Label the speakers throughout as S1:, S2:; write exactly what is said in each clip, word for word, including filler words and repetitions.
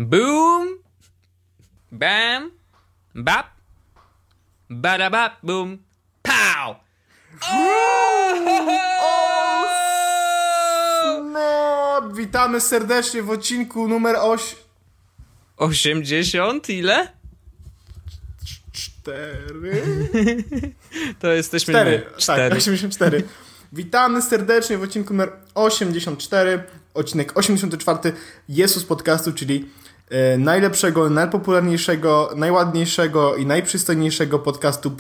S1: Boom, bam, bap, badabap, boom, pow!
S2: No, witamy serdecznie w odcinku numer osiem...
S1: osiemdziesiąt ile?
S2: Cztery?
S1: To jesteśmy
S2: Cztery,
S1: my. Cztery.
S2: tak, osiemdziesiąt cztery. Witamy serdecznie w odcinku numer osiemdziesiąt cztery, odcinek osiemdziesiąty czwarty Jesus Podcastu, czyli e, najlepszego, najpopularniejszego, najładniejszego i najprzystojniejszego podcastu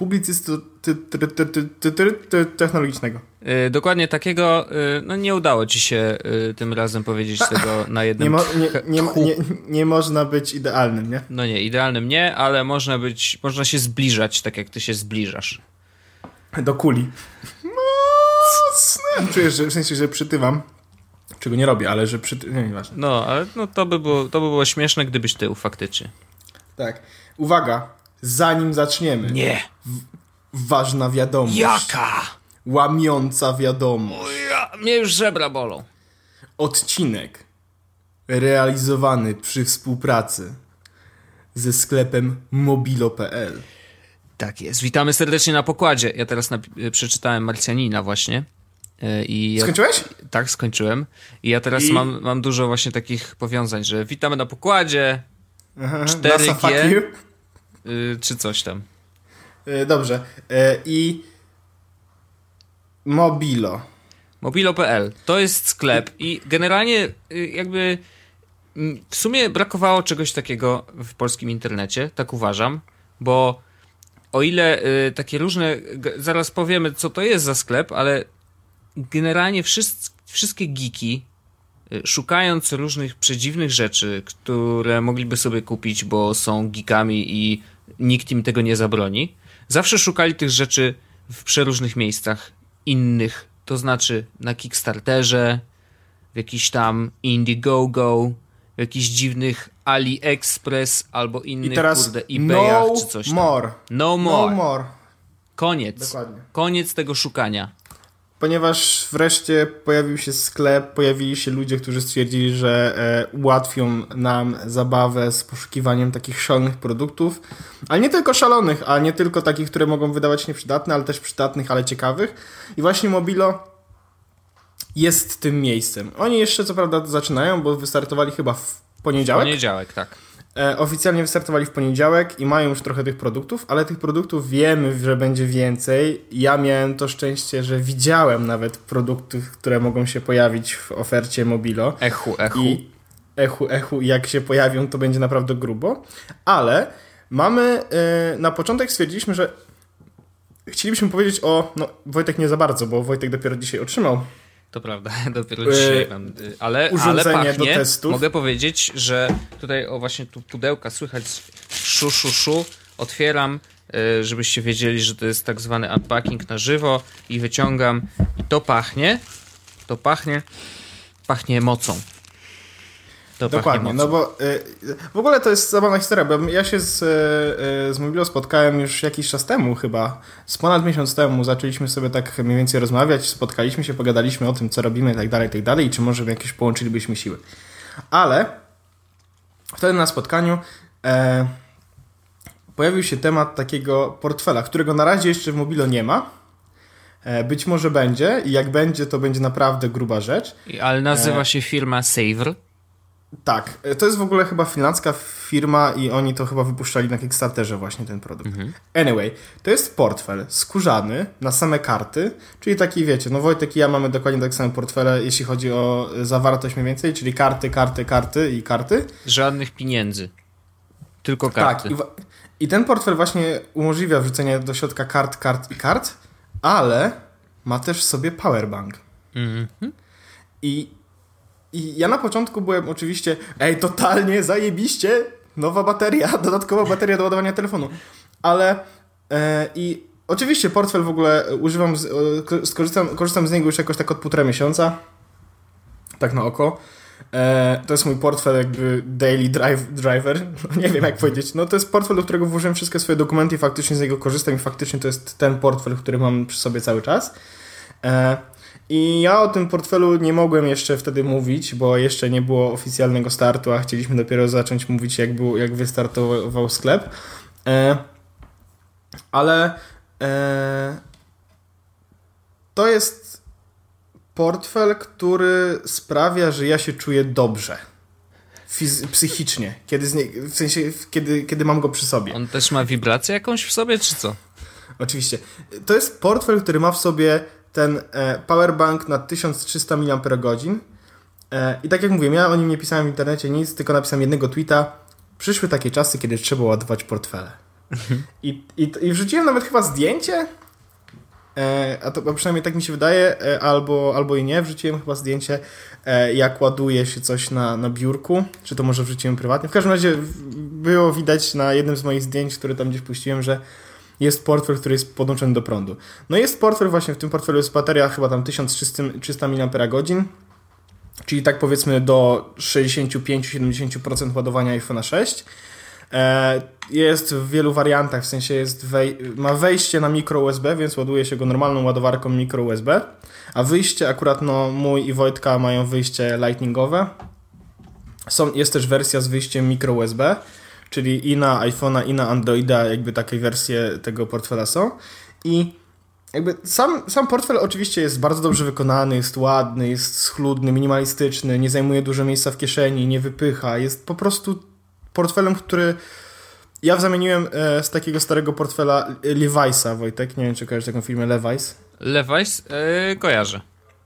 S2: publicystyczno-technologicznego.
S1: Yy, dokładnie takiego, yy, no nie udało ci się yy, tym razem powiedzieć tego na jednym
S2: Nie, mo, nie, nie,
S1: tchu.
S2: nie, nie można być idealnym, nie?
S1: No nie, idealnym nie, ale można być, można się zbliżać tak jak ty się zbliżasz.
S2: Do kuli. Mocne. Czuję, że w sensie, że przytywam. Czego nie robię, ale że przytywam. Nie, nieważne.
S1: No, ale no, to, by było, to by było śmieszne, gdybyś tył faktycznie.
S2: Tak. Uwaga. Zanim zaczniemy.
S1: Nie.
S2: W, ważna wiadomość.
S1: Jaka?
S2: Łamiąca wiadomość.
S1: O ja, mnie już żebra bolą.
S2: Odcinek realizowany przy współpracy ze sklepem mobilo kropka p l.
S1: Tak jest. Witamy serdecznie na pokładzie. Ja teraz napi- przeczytałem Marsjanina właśnie. Yy, i ja,
S2: Skończyłeś?
S1: Tak, skończyłem. I ja teraz
S2: I?
S1: mam, mam dużo właśnie takich powiązań, że witamy na pokładzie,
S2: Aha,
S1: cztery G,
S2: NASA, fuck you.
S1: yy, czy coś tam.
S2: Yy, dobrze. Yy, I mobilo.
S1: mobilo kropka p l to jest sklep i generalnie yy, jakby yy, w sumie brakowało czegoś takiego w polskim internecie, tak uważam, bo o ile y, takie różne, g- zaraz powiemy co to jest za sklep, ale generalnie wszyscy, wszystkie geeki y, szukając różnych przedziwnych rzeczy, które mogliby sobie kupić, bo są geekami i nikt im tego nie zabroni, zawsze szukali tych rzeczy w przeróżnych miejscach innych, to znaczy na Kickstarterze, w jakiś tam Indiegogo, w jakichś dziwnych AliExpress albo innych,
S2: I teraz
S1: kurde, eBayach
S2: no
S1: czy coś tam.
S2: more.
S1: No more.
S2: No more.
S1: Koniec.
S2: Dokładnie.
S1: Koniec tego szukania.
S2: Ponieważ wreszcie pojawił się sklep, pojawili się ludzie, którzy stwierdzili, że e, ułatwią nam zabawę z poszukiwaniem takich szalonych produktów, ale nie tylko szalonych, a nie tylko takich, które mogą wydawać się nieprzydatne, ale też przydatnych, ale ciekawych. I właśnie Mobilo jest tym miejscem. Oni jeszcze co prawda zaczynają, bo wystartowali chyba w poniedziałek.
S1: Poniedziałek, tak.
S2: E, oficjalnie wystartowali w poniedziałek i mają już trochę tych produktów, ale tych produktów wiemy, że będzie więcej. Ja miałem to szczęście, że widziałem nawet produkty, które mogą się pojawić w ofercie Mobilo.
S1: Echu, echu.
S2: I echu, echu, jak się pojawią, to będzie naprawdę grubo. Ale mamy, e, na początek stwierdziliśmy, że chcielibyśmy powiedzieć o, no Wojtek nie za bardzo, bo Wojtek dopiero dzisiaj otrzymał.
S1: To prawda, dopiero dzisiaj mam. Y, Ale, ale
S2: urządzenie
S1: pachnie.
S2: do testów.
S1: Mogę powiedzieć, że tutaj o właśnie tu pudełka słychać szu, szu, szu. Otwieram, y, żebyście wiedzieli, że to jest tak zwany unpacking na żywo i wyciągam i to pachnie. To pachnie. Pachnie mocą. To
S2: Dokładnie,
S1: pachnie
S2: no
S1: mocą.
S2: bo y, w ogóle to jest zabawna historia, bo ja się z, y, z Mobilo spotkałem już jakiś czas temu chyba, z ponad miesiąc temu zaczęliśmy sobie tak mniej więcej rozmawiać, spotkaliśmy się, pogadaliśmy o tym, co robimy i tak dalej, i tak dalej, i czy może jakieś połączylibyśmy siły. Ale wtedy na spotkaniu e, pojawił się temat takiego portfela, którego na razie jeszcze w Mobilo nie ma. E, być może będzie i jak będzie, to będzie naprawdę gruba rzecz.
S1: I- Ale nazywa
S2: e,
S1: się firma Savr.
S2: Tak, to jest w ogóle chyba finlandzka firma i oni to chyba wypuszczali na Kickstarterze właśnie ten produkt. Mhm. Anyway, to jest portfel skórzany na same karty, czyli taki wiecie, no Wojtek i ja mamy dokładnie tak same portfele, jeśli chodzi o zawartość mniej więcej, czyli karty, karty, karty i karty.
S1: Żadnych pieniędzy. Tylko karty.
S2: Tak, i, wa- i ten portfel właśnie umożliwia wrzucenie do środka kart, kart i kart, ale ma też w sobie powerbank.
S1: Mhm.
S2: I I ja na początku byłem oczywiście, ej, totalnie zajebiście, nowa bateria, dodatkowa bateria do ładowania telefonu. Ale e, i oczywiście portfel w ogóle używam, z, e, skorzystam, korzystam z niego już jakoś tak od półtora miesiąca, tak na oko. E, to jest mój portfel jakby daily drive, driver, nie wiem jak powiedzieć. No to jest portfel, do którego włożyłem wszystkie swoje dokumenty i faktycznie z niego korzystam i faktycznie to jest ten portfel, który mam przy sobie cały czas. E, I ja o tym portfelu nie mogłem jeszcze wtedy mówić, bo jeszcze nie było oficjalnego startu, a chcieliśmy dopiero zacząć mówić, jak, był, jak wystartował sklep. E, ale e, to jest portfel, który sprawia, że ja się czuję dobrze. Fizy- psychicznie, kiedy z nie, w sensie, kiedy, kiedy mam go przy sobie.
S1: On też ma wibrację jakąś w sobie, czy co?
S2: Oczywiście. To jest portfel, który ma w sobie ten e, powerbank na tysiąc trzysta miliampergodzin. E, I tak jak mówię, ja o nim nie pisałem w internecie nic, tylko napisałem jednego tweeta. Przyszły takie czasy, kiedy trzeba ładować portfele. I, i, I wrzuciłem nawet chyba zdjęcie, e, a to a przynajmniej tak mi się wydaje, e, albo, albo i nie, wrzuciłem chyba zdjęcie, e, jak ładuje się coś na, na biurku, czy to może wrzuciłem prywatnie. W każdym razie było widać na jednym z moich zdjęć, które tam gdzieś puściłem, że jest portfel, który jest podłączony do prądu. No jest portfel, właśnie w tym portfelu jest bateria chyba tam tysiąc trzysta miliampergodzin, czyli tak powiedzmy do sześćdziesiąt pięć do siedemdziesięciu procent ładowania iPhone'a sześć. Jest w wielu wariantach, w sensie jest wej- ma wejście na mikro U S B, więc ładuje się go normalną ładowarką mikro U S B, a wyjście akurat no mój i Wojtka mają wyjście lightningowe. Są, jest też wersja z wyjściem mikro U S B, czyli i na iPhone'a, i na Androida jakby takie wersje tego portfela są. I jakby sam, sam portfel oczywiście jest bardzo dobrze wykonany, jest ładny, jest schludny, minimalistyczny, nie zajmuje dużo miejsca w kieszeni, nie wypycha. Jest po prostu portfelem, który ja zamieniłem e, z takiego starego portfela Levi'sa, Wojtek. Nie wiem, czy kojarzysz taką firmę Levi's.
S1: Levi's? Yy, kojarzę.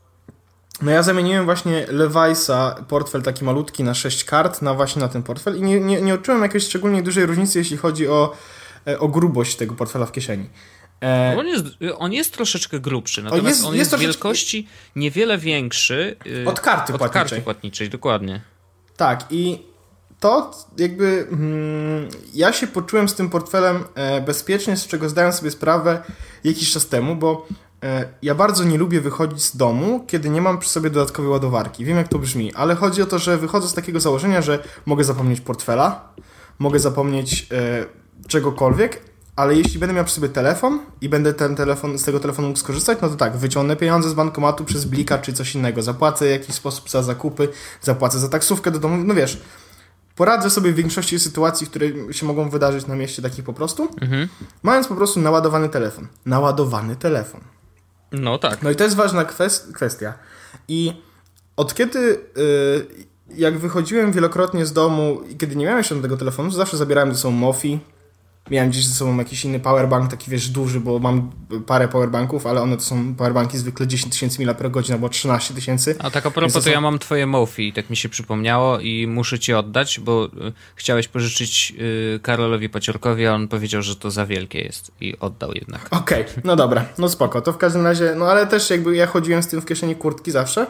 S2: No ja zamieniłem właśnie Levi'sa, portfel taki malutki na sześć kart, na właśnie na ten portfel i nie, nie, nie odczułem jakiejś szczególnie dużej różnicy, jeśli chodzi o, o grubość tego portfela w kieszeni.
S1: E... On, jest, on jest troszeczkę grubszy, natomiast jest, on jest, jest troszeczkę... wielkości niewiele większy
S2: yy, od karty
S1: od
S2: płatniczej.
S1: karty płatniczej, dokładnie.
S2: Tak i to jakby hmm, ja się poczułem z tym portfelem e, bezpiecznie, z czego zdałem sobie sprawę jakiś czas temu, bo e, ja bardzo nie lubię wychodzić z domu, kiedy nie mam przy sobie dodatkowej ładowarki. Wiem, jak to brzmi, ale chodzi o to, że wychodzę z takiego założenia, że mogę zapomnieć portfela, mogę zapomnieć e, czegokolwiek, ale jeśli będę miał przy sobie telefon i będę ten telefon, z tego telefonu mógł skorzystać, no to tak, wyciągnę pieniądze z bankomatu przez Blika czy coś innego, zapłacę w jakiś sposób za zakupy, zapłacę za taksówkę do domu, no wiesz, poradzę sobie w większości sytuacji, które się mogą wydarzyć na mieście takich po prostu, mhm. mając po prostu naładowany telefon. Naładowany telefon.
S1: No tak.
S2: No i to jest ważna kwest- kwestia. I od kiedy, yy, jak wychodziłem wielokrotnie z domu i kiedy nie miałem jeszcze tego telefonu, to zawsze zabierałem ze sobą Mofi. Miałem gdzieś ze sobą jakiś inny powerbank, taki wiesz, duży, bo mam parę powerbanków, ale one to są powerbanki zwykle dziesięć tysięcy miliampergodzin albo trzynaście tysięcy.
S1: A tak a propos, to są... ja mam twoje Mofi, tak mi się przypomniało i muszę ci oddać, bo y, chciałeś pożyczyć y, Karolowi Paciorkowi, a on powiedział, że to za wielkie jest i oddał jednak.
S2: Okej, okay, no dobra, no spoko, to w każdym razie, no ale też jakby ja chodziłem z tym w kieszeni kurtki zawsze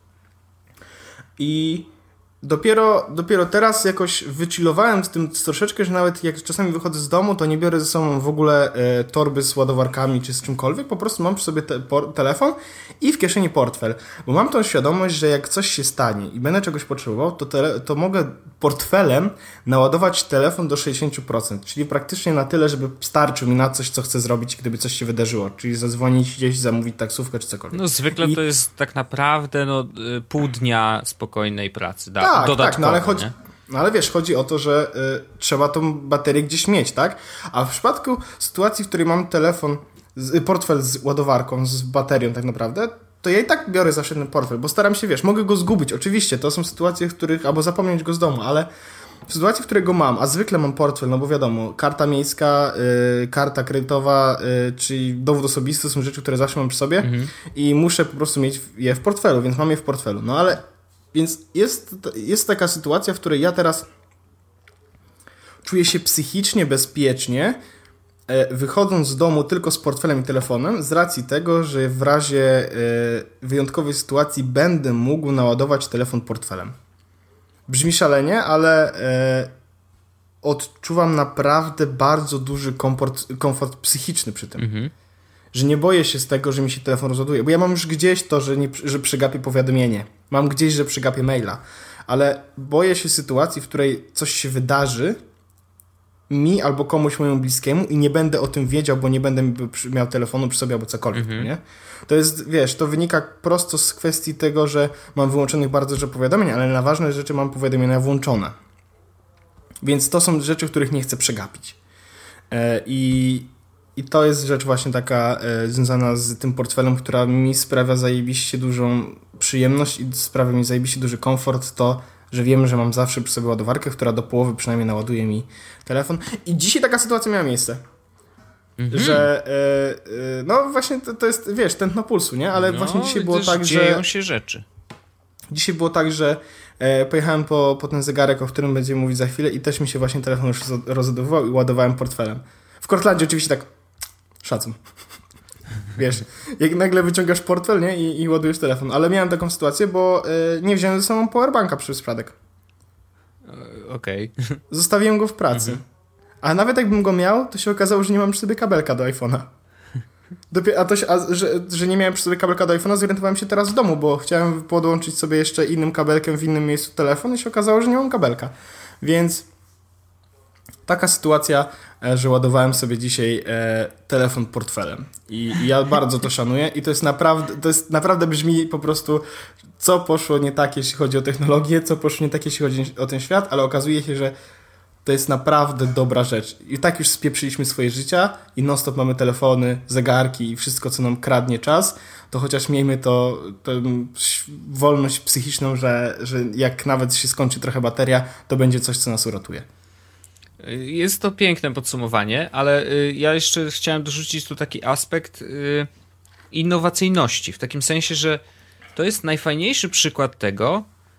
S2: i Dopiero, dopiero teraz jakoś wychillowałem z tym troszeczkę, że nawet jak czasami wychodzę z domu, to nie biorę ze sobą w ogóle e, torby z ładowarkami czy z czymkolwiek, po prostu mam przy sobie te, por, telefon i w kieszeni portfel, bo mam tą świadomość, że jak coś się stanie i będę czegoś potrzebował, to, tele, to mogę portfelem naładować telefon do sześćdziesiąt procent, czyli praktycznie na tyle, żeby starczył mi na coś, co chcę zrobić, gdyby coś się wydarzyło, czyli zadzwonić gdzieś, zamówić taksówkę czy cokolwiek.
S1: No zwykle I... to jest tak naprawdę no, pół dnia spokojnej pracy, da.
S2: Tak,
S1: dodatkowo,
S2: tak, no ale chodzi, no ale wiesz, chodzi o to, że y, trzeba tą baterię gdzieś mieć, tak? A w przypadku sytuacji, w której mam telefon, z, portfel z ładowarką, z baterią tak naprawdę, to ja i tak biorę zawsze ten portfel, bo staram się, wiesz, mogę go zgubić, oczywiście, to są sytuacje, w których, albo zapomnieć go z domu, ale w sytuacji, w której go mam, a zwykle mam portfel, no bo wiadomo, karta miejska, y, karta kredytowa, y, czyli dowód osobisty są rzeczy, które zawsze mam przy sobie mhm. i muszę po prostu mieć je w portfelu, więc mam je w portfelu, no ale Więc jest, jest taka sytuacja, w której ja teraz czuję się psychicznie bezpiecznie, wychodząc z domu tylko z portfelem i telefonem, z racji tego, że w razie wyjątkowej sytuacji będę mógł naładować telefon portfelem. Brzmi szalenie, ale odczuwam naprawdę bardzo duży komfort, komfort psychiczny przy tym. Mhm. Że nie boję się z tego, że mi się telefon rozładuje, bo ja mam już gdzieś to, że, nie, że przegapię powiadomienie. Mam gdzieś, że przegapię maila. Ale boję się sytuacji, w której coś się wydarzy mi albo komuś mojemu bliskiemu i nie będę o tym wiedział, bo nie będę miał telefonu przy sobie albo cokolwiek, mhm. nie? To jest, wiesz, to wynika prosto z kwestii tego, że mam wyłączonych bardzo dużo powiadomień, ale na ważne rzeczy mam powiadomienia włączone. Więc to są rzeczy, których nie chcę przegapić. E, i, I to jest rzecz właśnie taka e, związana z tym portfelem, która mi sprawia zajebiście dużą przyjemność i sprawia mi zajebiście duży komfort, to że wiem, że mam zawsze przy sobie ładowarkę, która do połowy przynajmniej naładuje mi telefon. I dzisiaj taka sytuacja miała miejsce. Mhm. Że e, e, no właśnie to, to jest, wiesz, tętno pulsu, nie? Ale
S1: no,
S2: właśnie dzisiaj było tak,
S1: dzieją
S2: że...
S1: dzieją się rzeczy.
S2: Dzisiaj było tak, że e, pojechałem po, po ten zegarek, o którym będziemy mówić za chwilę i też mi się właśnie telefon już rozładowywał i ładowałem portfelem. W Cortlandzie oczywiście tak szacun. Wiesz, jak nagle wyciągasz portfel, nie? I, i ładujesz telefon. Ale miałem taką sytuację, bo e, nie wziąłem ze sobą powerbanka przez przypadek.
S1: Okej. Okay.
S2: Zostawiłem go w pracy. Mhm. A nawet jakbym go miał, to się okazało, że nie mam przy sobie kabelka do iPhone'a. Dopiero, a to się, a, że, że nie miałem przy sobie kabelka do iPhone'a, zorientowałem się teraz w domu, bo chciałem podłączyć sobie jeszcze innym kabelkiem w innym miejscu telefon i się okazało, że nie mam kabelka. Więc taka sytuacja, że ładowałem sobie dzisiaj e, telefon portfelem. I, I ja bardzo to szanuję i to jest naprawdę, to jest naprawdę brzmi po prostu, co poszło nie tak, jeśli chodzi o technologię, co poszło nie tak, jeśli chodzi o ten świat, ale okazuje się, że to jest naprawdę dobra rzecz. I tak już spieprzyliśmy swoje życia i non stop mamy telefony, zegarki i wszystko, co nam kradnie czas, to chociaż miejmy to, to wolność psychiczną, że, że jak nawet się skończy trochę bateria, to będzie coś, co nas uratuje.
S1: Jest to piękne podsumowanie, ale ja jeszcze chciałem dorzucić tu taki aspekt innowacyjności, w takim sensie, że to jest najfajniejszy przykład tego,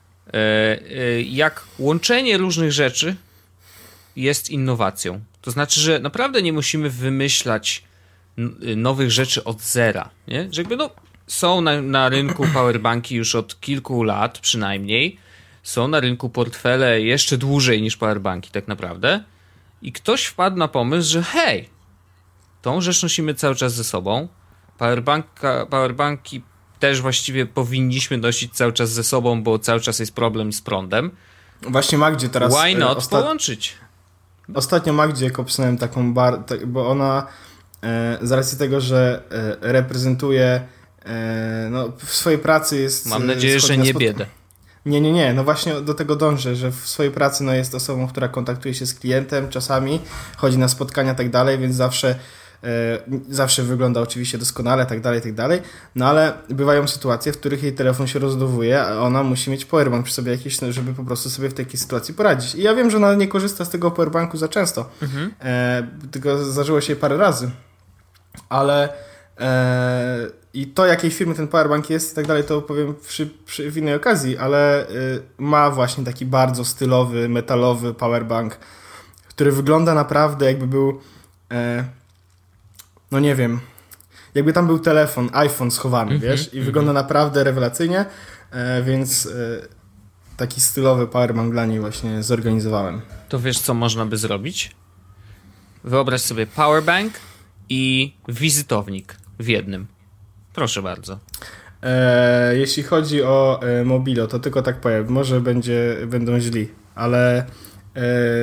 S1: jak łączenie różnych rzeczy jest innowacją. To znaczy, że naprawdę nie musimy wymyślać nowych rzeczy od zera. Nie? Że jakby no, są na, na rynku powerbanki już od kilku lat przynajmniej. Są na rynku portfele jeszcze dłużej niż powerbanki tak naprawdę. I ktoś wpadł na pomysł, że hej, tą rzecz nosimy cały czas ze sobą. Powerbanka, powerbanki też właściwie powinniśmy nosić cały czas ze sobą, bo cały czas jest problem z prądem.
S2: Właśnie Magdzie teraz...
S1: Why not
S2: ostat...
S1: połączyć?
S2: Ostatnio Magdzie kopsnąłem taką bar... bo ona e, z racji tego, że e, reprezentuje e, no, w swojej pracy jest...
S1: Mam nadzieję, że nie
S2: spod...
S1: biedę.
S2: Nie, nie, nie. No właśnie do tego dążę, że w swojej pracy no, jest osobą, która kontaktuje się z klientem czasami, chodzi na spotkania i tak dalej, więc zawsze e, zawsze wygląda oczywiście doskonale, tak dalej, tak dalej. No ale bywają sytuacje, w których jej telefon się rozdowuje, a ona musi mieć powerbank przy sobie jakiś, żeby po prostu sobie w takiej sytuacji poradzić. I ja wiem, że ona nie korzysta z tego powerbanku za często. Mhm. E, tylko zdarzyło się parę razy. Ale e, i to, jakiej firmy ten powerbank jest i tak dalej, to powiem przy, przy, w innej okazji, ale y, ma właśnie taki bardzo stylowy, metalowy powerbank, który wygląda naprawdę jakby był e, no nie wiem, jakby tam był telefon, iPhone schowany, mm-hmm, wiesz, i mm-hmm. wygląda naprawdę rewelacyjnie, e, więc e, taki stylowy powerbank dla niej właśnie zorganizowałem.
S1: To wiesz, co można by zrobić? Wyobraź sobie powerbank i wizytownik w jednym. Proszę bardzo.
S2: E, jeśli chodzi o e, Mobilo, to tylko tak powiem, może będzie, będą źli, ale e,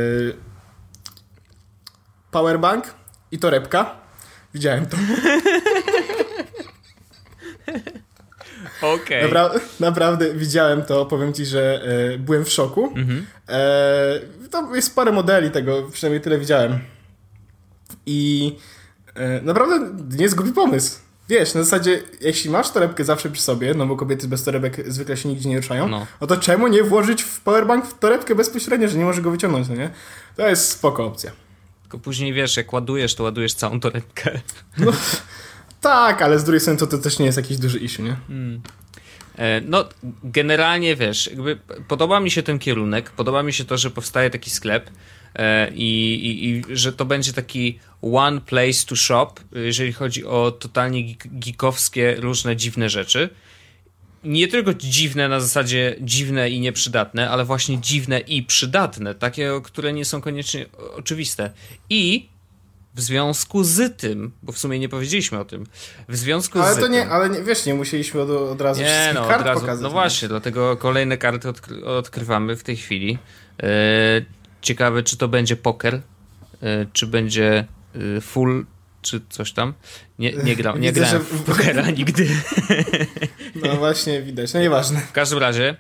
S2: powerbank i torebka, widziałem to.
S1: Okej. Okay.
S2: Napra- naprawdę widziałem to, powiem ci, że e, byłem w szoku. Mm-hmm. E, to jest parę modeli tego, przynajmniej tyle widziałem. I e, naprawdę nie jest głupi pomysł. Wiesz, na zasadzie, jeśli masz torebkę zawsze przy sobie, no bo kobiety bez torebek zwykle się nigdzie nie ruszają, no, no to czemu nie włożyć w powerbank w torebkę bezpośrednio, że nie może go wyciągnąć, no nie? To jest spoko opcja.
S1: Tylko później wiesz, jak ładujesz, to ładujesz całą torebkę.
S2: No, tak, ale z drugiej strony to, to też nie jest jakiś duży issue, nie? Hmm.
S1: No, generalnie wiesz, jakby podoba mi się ten kierunek, podoba mi się to, że powstaje taki sklep i, i, i że to będzie taki one place to shop, jeżeli chodzi o totalnie geekowskie, różne dziwne rzeczy. Nie tylko dziwne na zasadzie dziwne i nieprzydatne, ale właśnie dziwne i przydatne, takie, które nie są koniecznie oczywiste. I w związku z tym, bo w sumie nie powiedzieliśmy o tym, w związku
S2: ale
S1: z
S2: to
S1: tym...
S2: Nie, ale nie, wiesz, nie musieliśmy od, od razu
S1: nie,
S2: wszystkich
S1: no,
S2: kart
S1: od razu,
S2: pokazać.
S1: No właśnie, dlatego kolejne karty odkry- odkrywamy w tej chwili. Yy, ciekawe, czy to będzie poker. czy będzie full, czy coś tam. Nie, nie, gra, nie Widzę, grałem że... w pokera nigdy.
S2: No właśnie, widać, no nieważne.
S1: W każdym razie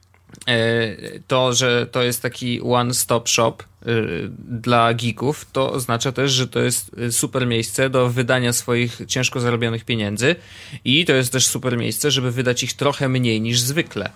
S1: to, że to jest taki one-stop shop dla geeków, to oznacza też, że to jest super miejsce do wydania swoich ciężko zarobionych pieniędzy i to jest też super miejsce, żeby wydać ich trochę mniej niż zwykle.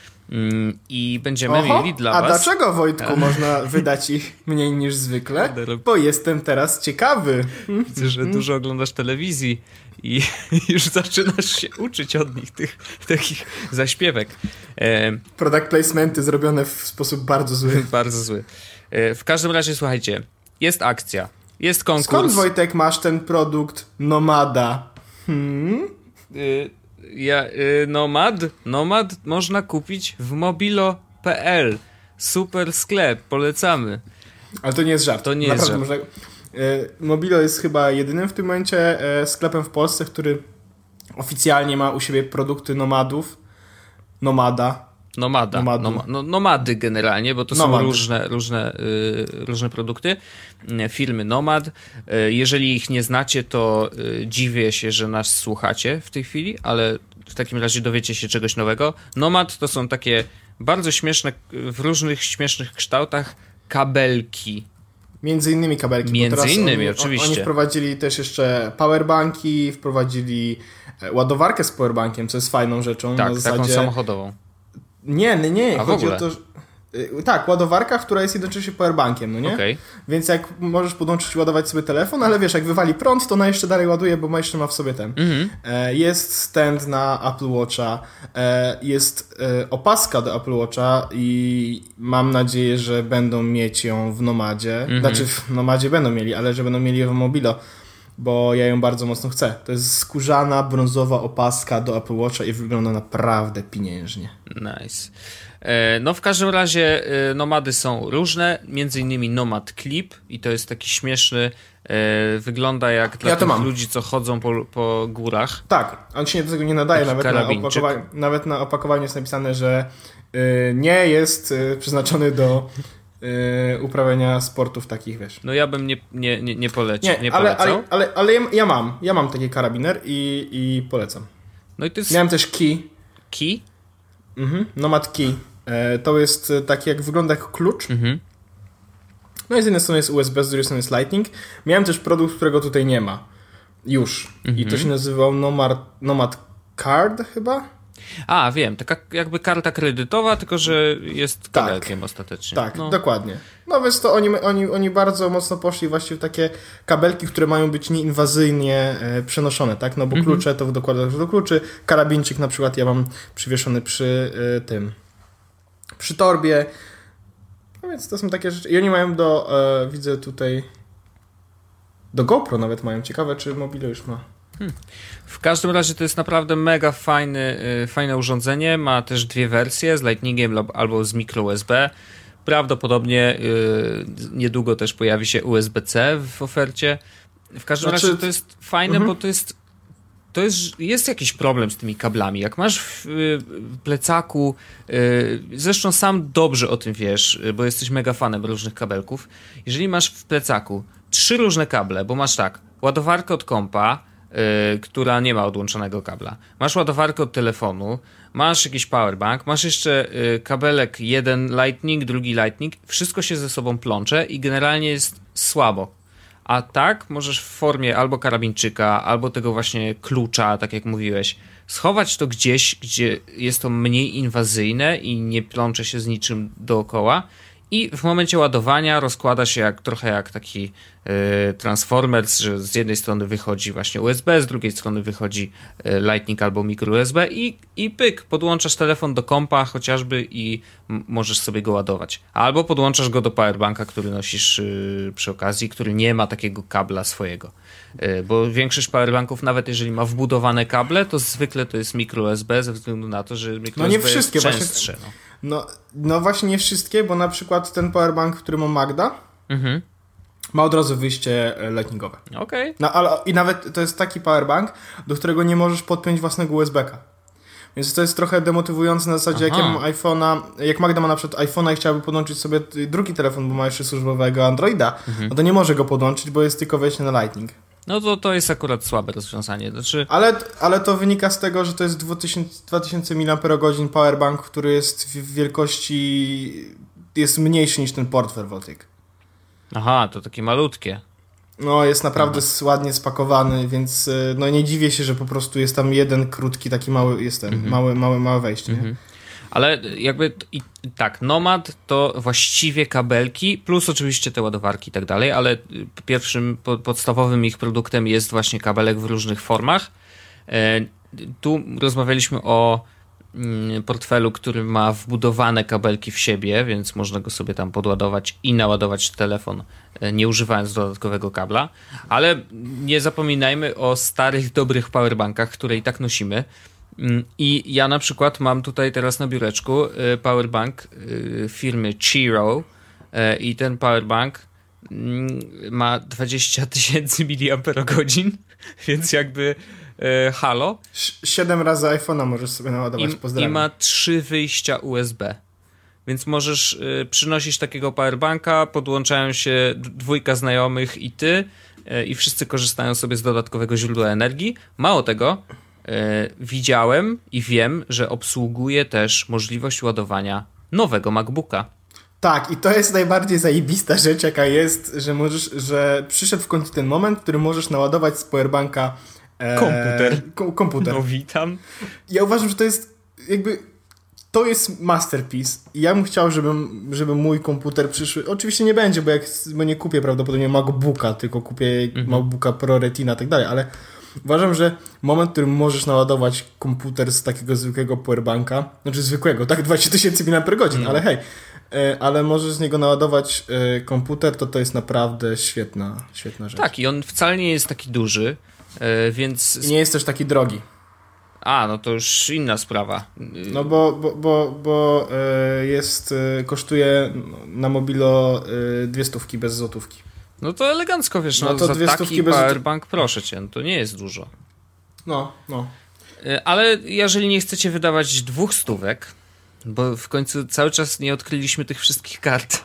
S1: I będziemy Oho, mieli dla
S2: a
S1: was...
S2: A dlaczego, Wojtku, a... można wydać ich mniej niż zwykle? Bo jestem teraz ciekawy.
S1: Widzę, że dużo oglądasz telewizji i już zaczynasz się uczyć od nich tych takich zaśpiewek. E...
S2: Product placementy zrobione w sposób bardzo zły.
S1: Bardzo zły. E... W każdym razie, słuchajcie, jest akcja, jest konkurs.
S2: Skąd, Wojtek, masz ten produkt Nomada? Hmm?
S1: E... Ja, y, Nomad? Nomad można kupić w mobilo kropka pe el. Super sklep, polecamy.
S2: Ale to nie jest żart.
S1: To nie
S2: Naprawdę
S1: jest żart.
S2: Można... Y, Mobilo jest chyba jedynym w tym momencie y, sklepem w Polsce, który oficjalnie ma u siebie produkty nomadów. Nomada.
S1: Nomada. Noma, no, nomady generalnie, bo to nomady. są różne, różne, y, różne produkty. Firmy Nomad. Y, jeżeli ich nie znacie, to y, dziwię się, że nas słuchacie w tej chwili, ale w takim razie dowiecie się czegoś nowego. Nomad to są takie bardzo śmieszne, w różnych śmiesznych kształtach kabelki.
S2: Między innymi kabelki.
S1: Między innymi,
S2: oni,
S1: oczywiście.
S2: Oni wprowadzili też jeszcze powerbanki, wprowadzili ładowarkę z powerbankiem, co jest fajną rzeczą.
S1: Tak,
S2: na
S1: taką
S2: zasadzie...
S1: samochodową.
S2: Nie, nie, nie.
S1: A
S2: chodzi
S1: w ogóle?
S2: o to, że... Tak, ładowarka, która jest jednocześnie powerbankiem, no nie?
S1: Okay.
S2: Więc jak możesz podłączyć i ładować sobie telefon, ale wiesz, jak wywali prąd, to ona jeszcze dalej ładuje, bo ma jeszcze ma w sobie ten. Mm-hmm. Jest stand na Apple Watcha, jest opaska do Apple Watcha i mam nadzieję, że będą mieć ją w Nomadzie. Mm-hmm. Znaczy w Nomadzie będą mieli, ale że będą mieli ją w Mobilo, bo ja ją bardzo mocno chcę. To jest skórzana, brązowa opaska do Apple Watcha i wygląda naprawdę pieniężnie.
S1: Nice. No w każdym razie nomady są różne, między innymi Nomad Clip i to jest taki śmieszny, wygląda jak dla ja tych mam. ludzi, co chodzą po, po górach.
S2: Tak, on się do tego nie nadaje, nawet na, opakowa- nawet na opakowaniu jest napisane, że y, nie jest y, przeznaczony do y, uprawiania sportów takich, wiesz.
S1: No ja bym nie, nie, nie, nie polecił, nie, nie
S2: ale,
S1: polecał.
S2: Ale, ale, ale ja, ja mam, ja mam taki karabiner i, i polecam.
S1: No i to jest...
S2: Miałem też key.
S1: Key?
S2: Mhm, Nomad Key. To jest taki, jak wygląda jak klucz. Mhm. No i z jednej strony jest U S B, z drugiej strony jest Lightning. Miałem też produkt, którego tutaj nie ma. Już. Mhm. I to się nazywał Nomad, Nomad Card chyba?
S1: A, wiem. Taka jakby karta kredytowa, tylko że jest kabelkiem tak. ostatecznie.
S2: Tak,
S1: no.
S2: dokładnie. No więc to oni, oni, oni bardzo mocno poszli właściwie w takie kabelki, które mają być nieinwazyjnie e, przenoszone, tak? No bo mhm. klucze to dokładasz do kluczy. Karabinczyk na przykład ja mam przywieszony przy e, tym przy torbie. No więc to są takie rzeczy. I oni mają do, e, widzę tutaj, do GoPro nawet mają. Ciekawe, czy Mobilo już ma.
S1: Hmm. W każdym razie to jest naprawdę mega fajny, yy, fajne urządzenie. Ma też dwie wersje, z Lightningiem albo z micro U S B. Prawdopodobnie yy, niedługo też pojawi się U S B C w ofercie. W każdym znaczy... razie to jest fajne, mhm. bo to jest To jest, jest jakiś problem z tymi kablami. Jak masz w, w plecaku, yy, zresztą sam dobrze o tym wiesz, bo jesteś mega fanem różnych kabelków. Jeżeli masz w plecaku trzy różne kable, bo masz tak, ładowarkę od kompa, yy, która nie ma odłączonego kabla. Masz ładowarkę od telefonu, masz jakiś powerbank, masz jeszcze yy, kabelek jeden Lightning, drugi Lightning. Wszystko się ze sobą plącze i generalnie jest słabo. A tak możesz w formie albo karabinczyka, albo tego właśnie klucza, tak jak mówiłeś, schować to gdzieś, gdzie jest to mniej inwazyjne i nie plącze się z niczym dookoła i w momencie ładowania rozkłada się jak, trochę jak taki yy, transformer, że z jednej strony wychodzi właśnie U S B, z drugiej strony wychodzi yy, Lightning albo micro U S B i, i pyk, podłączasz telefon do kompa chociażby i m- możesz sobie go ładować. Albo podłączasz go do powerbanka, który nosisz yy, przy okazji, który nie ma takiego kabla swojego. Yy, bo większość powerbanków, nawet jeżeli ma wbudowane kable, to zwykle to jest micro U S B ze względu na to, że micro
S2: no nie
S1: U S B
S2: wszystkie,
S1: jest częstsze.
S2: Właśnie, no. No, no właśnie nie wszystkie, bo na przykład ten powerbank, który ma Magda, mhm. ma od razu wyjście lightningowe.
S1: Okej. Okay.
S2: No, ale i nawet to jest taki powerbank, do którego nie możesz podpiąć własnego U S B ka. Więc to jest trochę demotywujące na zasadzie,
S1: Aha.
S2: jak ja mam iPhone'a, jak Magda ma na przykład iPhone'a i chciałaby podłączyć sobie drugi telefon, bo ma jeszcze służbowego Androida, mhm. no to nie może go podłączyć, bo jest tylko wejście na Lightning.
S1: No to to jest akurat słabe rozwiązanie. Znaczy...
S2: Ale, ale to wynika z tego, że to jest dwa tysiące miliamperogodzin powerbank, który jest w wielkości, jest mniejszy niż ten portfel Voltic.
S1: Aha, to takie malutkie.
S2: No, jest naprawdę Aha. ładnie spakowany, więc no nie dziwię się, że po prostu jest tam jeden krótki, taki mały, jest ten, mhm. małe, małe, małe wejście. Mhm. Nie?
S1: Ale jakby i, tak, Nomad to właściwie kabelki, plus oczywiście te ładowarki i tak dalej, ale pierwszym po, podstawowym ich produktem jest właśnie kabelek w różnych formach. E, tu rozmawialiśmy o mm, portfelu, który ma wbudowane kabelki w siebie, więc można go sobie tam podładować i naładować telefon, e, nie używając dodatkowego kabla, ale nie zapominajmy o starych, dobrych powerbankach, które i tak nosimy. I ja na przykład mam tutaj teraz na biureczku powerbank firmy Qiro i ten powerbank ma dwadzieścia tysięcy miliamperogodzin, więc jakby halo.
S2: Siedem razy iPhone'a możesz sobie naładować,
S1: I,
S2: pozdrawiam.
S1: I ma trzy wyjścia U S B. Więc możesz przynosić takiego powerbanka, podłączają się dwójka znajomych i ty i wszyscy korzystają sobie z dodatkowego źródła energii. Mało tego, widziałem i wiem, że obsługuje też możliwość ładowania nowego MacBooka.
S2: Tak, i to jest najbardziej zajebista rzecz, jaka jest, że możesz, że przyszedł w końcu ten moment, w którym możesz naładować z powerbanka e,
S1: komputer.
S2: Kom- komputer.
S1: No witam.
S2: Ja uważam, że to jest jakby to jest masterpiece. I ja bym chciał, żeby, żeby mój komputer przyszły. Oczywiście nie będzie, bo jak bo nie kupię prawdopodobnie MacBooka, tylko kupię mhm. MacBooka Pro Retina i tak dalej, ale uważam, że moment, w którym możesz naładować komputer z takiego zwykłego powerbanka, znaczy zwykłego, tak, dwadzieścia tysięcy miliampergodzin, no. ale hej, e, ale możesz z niego naładować e, komputer, to to jest naprawdę świetna, świetna rzecz.
S1: Tak, i on wcale nie jest taki duży, e, więc...
S2: I nie jest też taki drogi.
S1: A, no to już inna sprawa.
S2: No bo, bo, bo, bo e, jest, e, kosztuje na Mobilo e, dwie stówki bez złotówki.
S1: No to elegancko, wiesz, no,
S2: no to
S1: za
S2: dwie
S1: taki
S2: bez...
S1: powerbank, proszę cię, no to nie jest dużo.
S2: No, no.
S1: Ale jeżeli nie chcecie wydawać dwóch stówek, bo w końcu cały czas nie odkryliśmy tych wszystkich kart.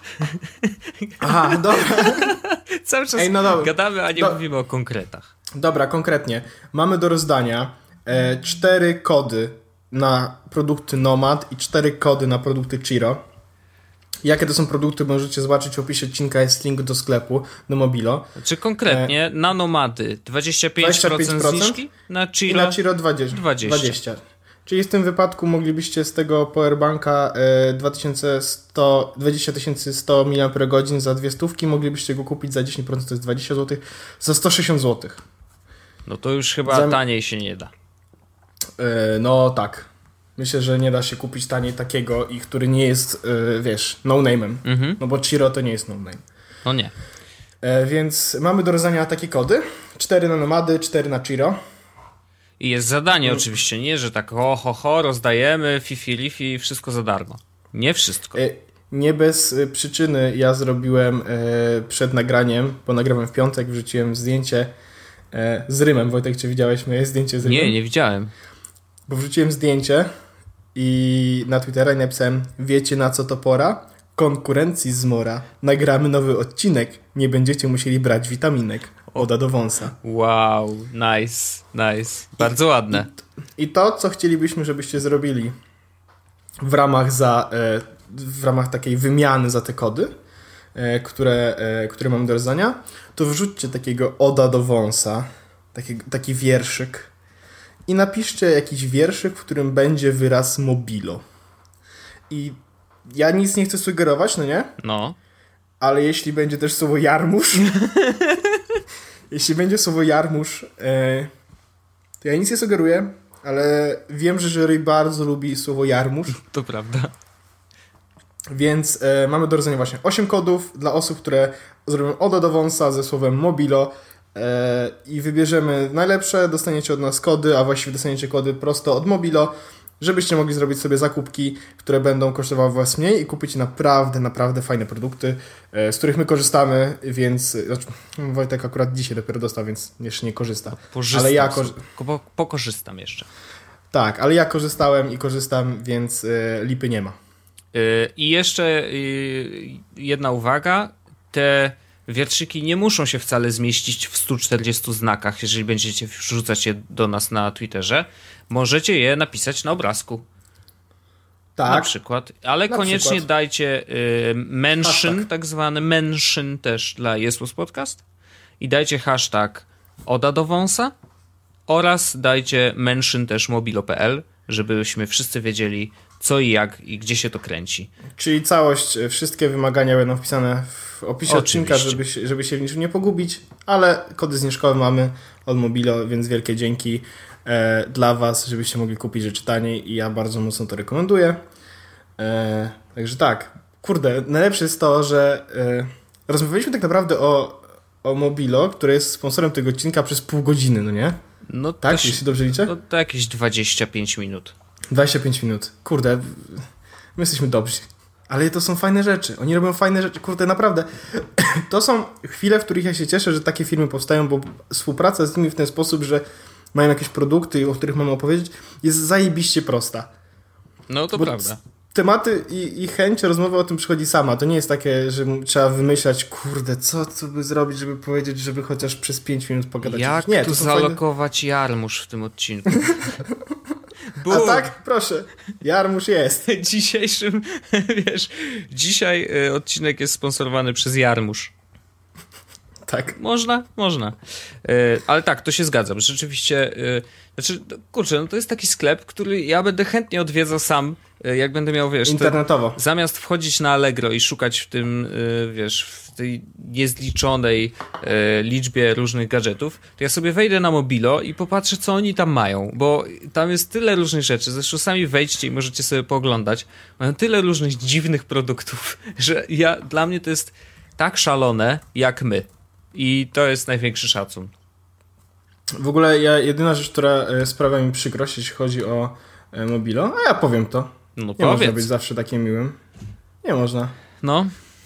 S2: Aha, dobra.
S1: Cały czas Ej, no dobra. gadamy, a nie Do... mówimy o konkretach.
S2: Dobra, konkretnie. Mamy do rozdania e, cztery kody na produkty Nomad i cztery kody na produkty Qiro. Jakie to są produkty, możecie zobaczyć w opisie odcinka, jest link do sklepu, do Mobilo.
S1: Czy konkretnie e... na Nomady dwadzieścia pięć procent, dwadzieścia pięć procent zniżki, na Qiro,
S2: i na Qiro dwadzieścia procent. dwadzieścia. Czyli w tym wypadku moglibyście z tego powerbanka e, dwadzieścia tysięcy sto miliampergodzin za dwie stówki, moglibyście go kupić za dziesięć procent, to jest dwadzieścia złotych, za sto sześćdziesiąt złotych.
S1: No to już chyba Zam... taniej się nie da.
S2: E, no tak. Myślę, że nie da się kupić taniej takiego i który nie jest, yy, wiesz, no-name'em. Mhm. No bo Qiro to nie jest no-name.
S1: No nie.
S2: E, więc mamy do rozdania takie kody. cztery na Nomady, cztery na Qiro.
S1: I jest zadanie hmm. oczywiście, nie, że tak ho, ho, ho, rozdajemy, fifi, lifi, wszystko za darmo. Nie wszystko. E,
S2: nie bez przyczyny ja zrobiłem e, przed nagraniem, bo nagrałem w piątek, wrzuciłem zdjęcie e, z rymem. Wojtek, czy widziałeś moje zdjęcie z rymem?
S1: Nie, nie widziałem.
S2: Bo wrzuciłem zdjęcie i na Twittera i napisałem: wiecie na co to pora? Konkurencji zmora. Nagramy nowy odcinek. Nie będziecie musieli brać witaminek. Oda do wąsa.
S1: Wow, nice, nice. Bardzo ładne.
S2: I, i to, co chcielibyśmy, żebyście zrobili w ramach za, e, w ramach takiej wymiany za te kody, e, które, e, które mamy do rozdania, to wrzućcie takiego Oda do wąsa, taki, taki wierszyk i napiszcie jakiś wierszyk, w którym będzie wyraz Mobilo. I ja nic nie chcę sugerować, no nie?
S1: No.
S2: Ale jeśli będzie też słowo jarmuż, jeśli będzie słowo jarmuż, e, to ja nic nie sugeruję, ale wiem, że jury bardzo lubi słowo jarmuż.
S1: To prawda.
S2: Więc e, mamy do rozdania właśnie osiem kodów dla osób, które zrobią Oda do wąsa ze słowem Mobilo e, i wybierzemy najlepsze, dostaniecie od nas kody, a właściwie dostaniecie kody prosto od Mobilo, żebyście mogli zrobić sobie zakupki, które będą kosztowały was mniej i kupić naprawdę, naprawdę fajne produkty, z których my korzystamy, więc znaczy, Wojtek akurat dzisiaj dopiero dostał, więc jeszcze nie korzysta.
S1: Pożystam, ale ja korzy- po, pokorzystam jeszcze.
S2: Tak, ale ja korzystałem i korzystam, więc y, lipy nie ma.
S1: Y, I jeszcze y, jedna uwaga. Te wierszyki nie muszą się wcale zmieścić w stu czterdziestu znakach, jeżeli będziecie wrzucać je do nas na Twitterze. Możecie je napisać na obrazku.
S2: Tak.
S1: Na przykład. Ale
S2: na
S1: koniecznie
S2: przykład.
S1: dajcie y, mention,
S2: hashtag.
S1: tak zwany mention też dla Jesus Podcast. I dajcie hashtag Oda do wąsa oraz dajcie mention też mobilo kropka p l, żebyśmy wszyscy wiedzieli co i jak i gdzie się to kręci.
S2: Czyli całość, wszystkie wymagania będą wpisane w opisie
S1: Oczywiście.
S2: odcinka, żeby się, żeby się w niczym nie pogubić, ale kody zniżkowe mamy od Mobilo, więc wielkie dzięki e, dla was, żebyście mogli kupić rzeczy taniej i ja bardzo mocno to rekomenduję. E, także tak, kurde, najlepsze jest to, że e, rozmawialiśmy tak naprawdę o, o Mobilo, które jest sponsorem tego odcinka przez pół godziny, no nie?
S1: No
S2: Tak,
S1: też,
S2: jeśli dobrze liczę?
S1: no to jakieś dwadzieścia pięć minut.
S2: dwadzieścia pięć minut. Kurde, my jesteśmy dobrzy. Ale to są fajne rzeczy. Oni robią fajne rzeczy. Kurde, naprawdę. To są chwile, w których ja się cieszę, że takie firmy powstają, bo współpraca z nimi w ten sposób, że mają jakieś produkty, o których mamy opowiedzieć, jest zajebiście prosta.
S1: No to
S2: Bo
S1: prawda.
S2: Tematy i, i chęć rozmowy o tym przychodzi sama. To nie jest takie, że trzeba wymyślać, kurde, co, co by zrobić, żeby powiedzieć, żeby chociaż przez pięć minut pogadać.
S1: Jak
S2: nie,
S1: tu
S2: to
S1: zalokować fajne... jarmuż w tym odcinku?
S2: A tak? Proszę. Jarmuż jest.
S1: Dzisiejszym, wiesz, dzisiaj y, odcinek jest sponsorowany przez Jarmuż.
S2: Tak.
S1: Można? Można. Y, ale tak, to się zgadzam. Rzeczywiście, y, znaczy, kurczę, no to jest taki sklep, który ja będę chętnie odwiedzał sam, y, jak będę miał, wiesz...
S2: Internetowo.
S1: To, zamiast wchodzić na Allegro i szukać w tym, y, wiesz, w tej niezliczonej y, liczbie różnych gadżetów, to ja sobie wejdę na Mobilo i popatrzę, co oni tam mają, bo tam jest tyle różnych rzeczy. Zresztą sami wejdźcie i możecie sobie pooglądać. Mają tyle różnych dziwnych produktów, że ja, dla mnie to jest tak szalone, jak my. I to jest największy szacun.
S2: W ogóle ja, jedyna rzecz, która e, sprawia mi przykrość, jeśli chodzi o e, Mobilo, a ja powiem to.
S1: No
S2: nie
S1: powiedz.
S2: można być zawsze takim miłym. Nie można.
S1: No.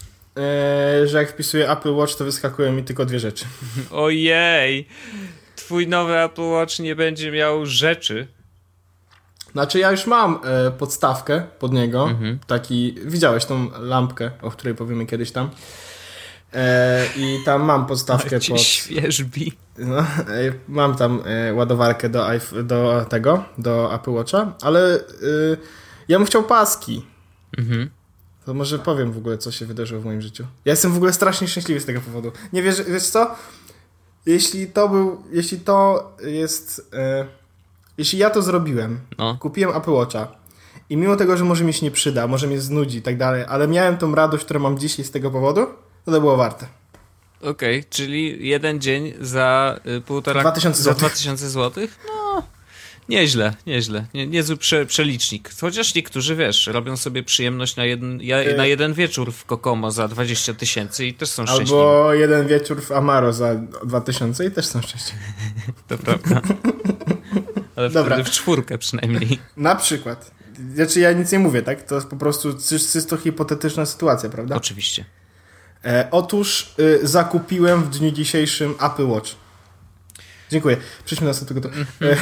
S2: E, że jak wpisuję Apple Watch, to wyskakują mi tylko dwie rzeczy.
S1: Ojej. Twój nowy Apple Watch nie będzie miał rzeczy.
S2: Znaczy ja już mam e, podstawkę pod niego.
S1: Mhm.
S2: Taki, widziałeś tą lampkę, o której powiemy kiedyś tam. E, I tam mam podstawkę pod...
S1: świeżbi.
S2: No, e, mam tam e, ładowarkę do, do tego, do Apple Watcha, ale e, ja bym chciał paski.
S1: Mhm.
S2: To może powiem w ogóle, co się wydarzyło w moim życiu. Ja jestem w ogóle strasznie szczęśliwy z tego powodu. Nie wiesz, wiesz co? Jeśli to był, jeśli to jest, e, jeśli ja to zrobiłem,
S1: No.
S2: kupiłem Apple Watcha i mimo tego, że może mi się nie przyda, może mnie znudzi i tak dalej, ale miałem tą radość, którą mam dzisiaj z tego powodu, to to było warte.
S1: Okej, okay, czyli jeden dzień za y, półtora...
S2: dwa tysiące
S1: za
S2: złotych.
S1: dwa tysiące złotych? No, nieźle, nieźle. Nie, niezły prze, przelicznik. Chociaż niektórzy, wiesz, robią sobie przyjemność na jeden, ja, na jeden wieczór w Kokomo za dwadzieścia tysięcy i też są szczęśliwi.
S2: Albo jeden wieczór w Amaro za dwa tysiące i też są szczęśliwi.
S1: To prawda. Ale
S2: Dobra.
S1: wtedy w czwórkę przynajmniej.
S2: Na przykład. Znaczy ja nic nie mówię, tak? To jest po prostu czysto hipotetyczna sytuacja, prawda?
S1: Oczywiście.
S2: E, otóż y, zakupiłem w dniu dzisiejszym Apple Watch. Dziękuję. Przejdźmy do następnego. E,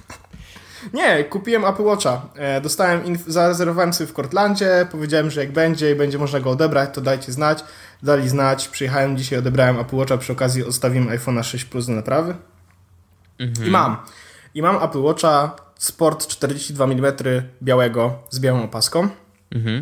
S2: nie, kupiłem Apple Watcha. E, dostałem, inf- zarezerwowałem sobie w Cortlandzie, powiedziałem, że jak będzie i będzie można go odebrać, to dajcie znać. Dali znać, przyjechałem dzisiaj, odebrałem Apple Watcha, przy okazji odstawiłem iPhone'a sześć Plus do naprawy. Mhm. I mam. I mam Apple Watcha Sport czterdzieści dwa milimetry białego z białą opaską.
S1: Mhm.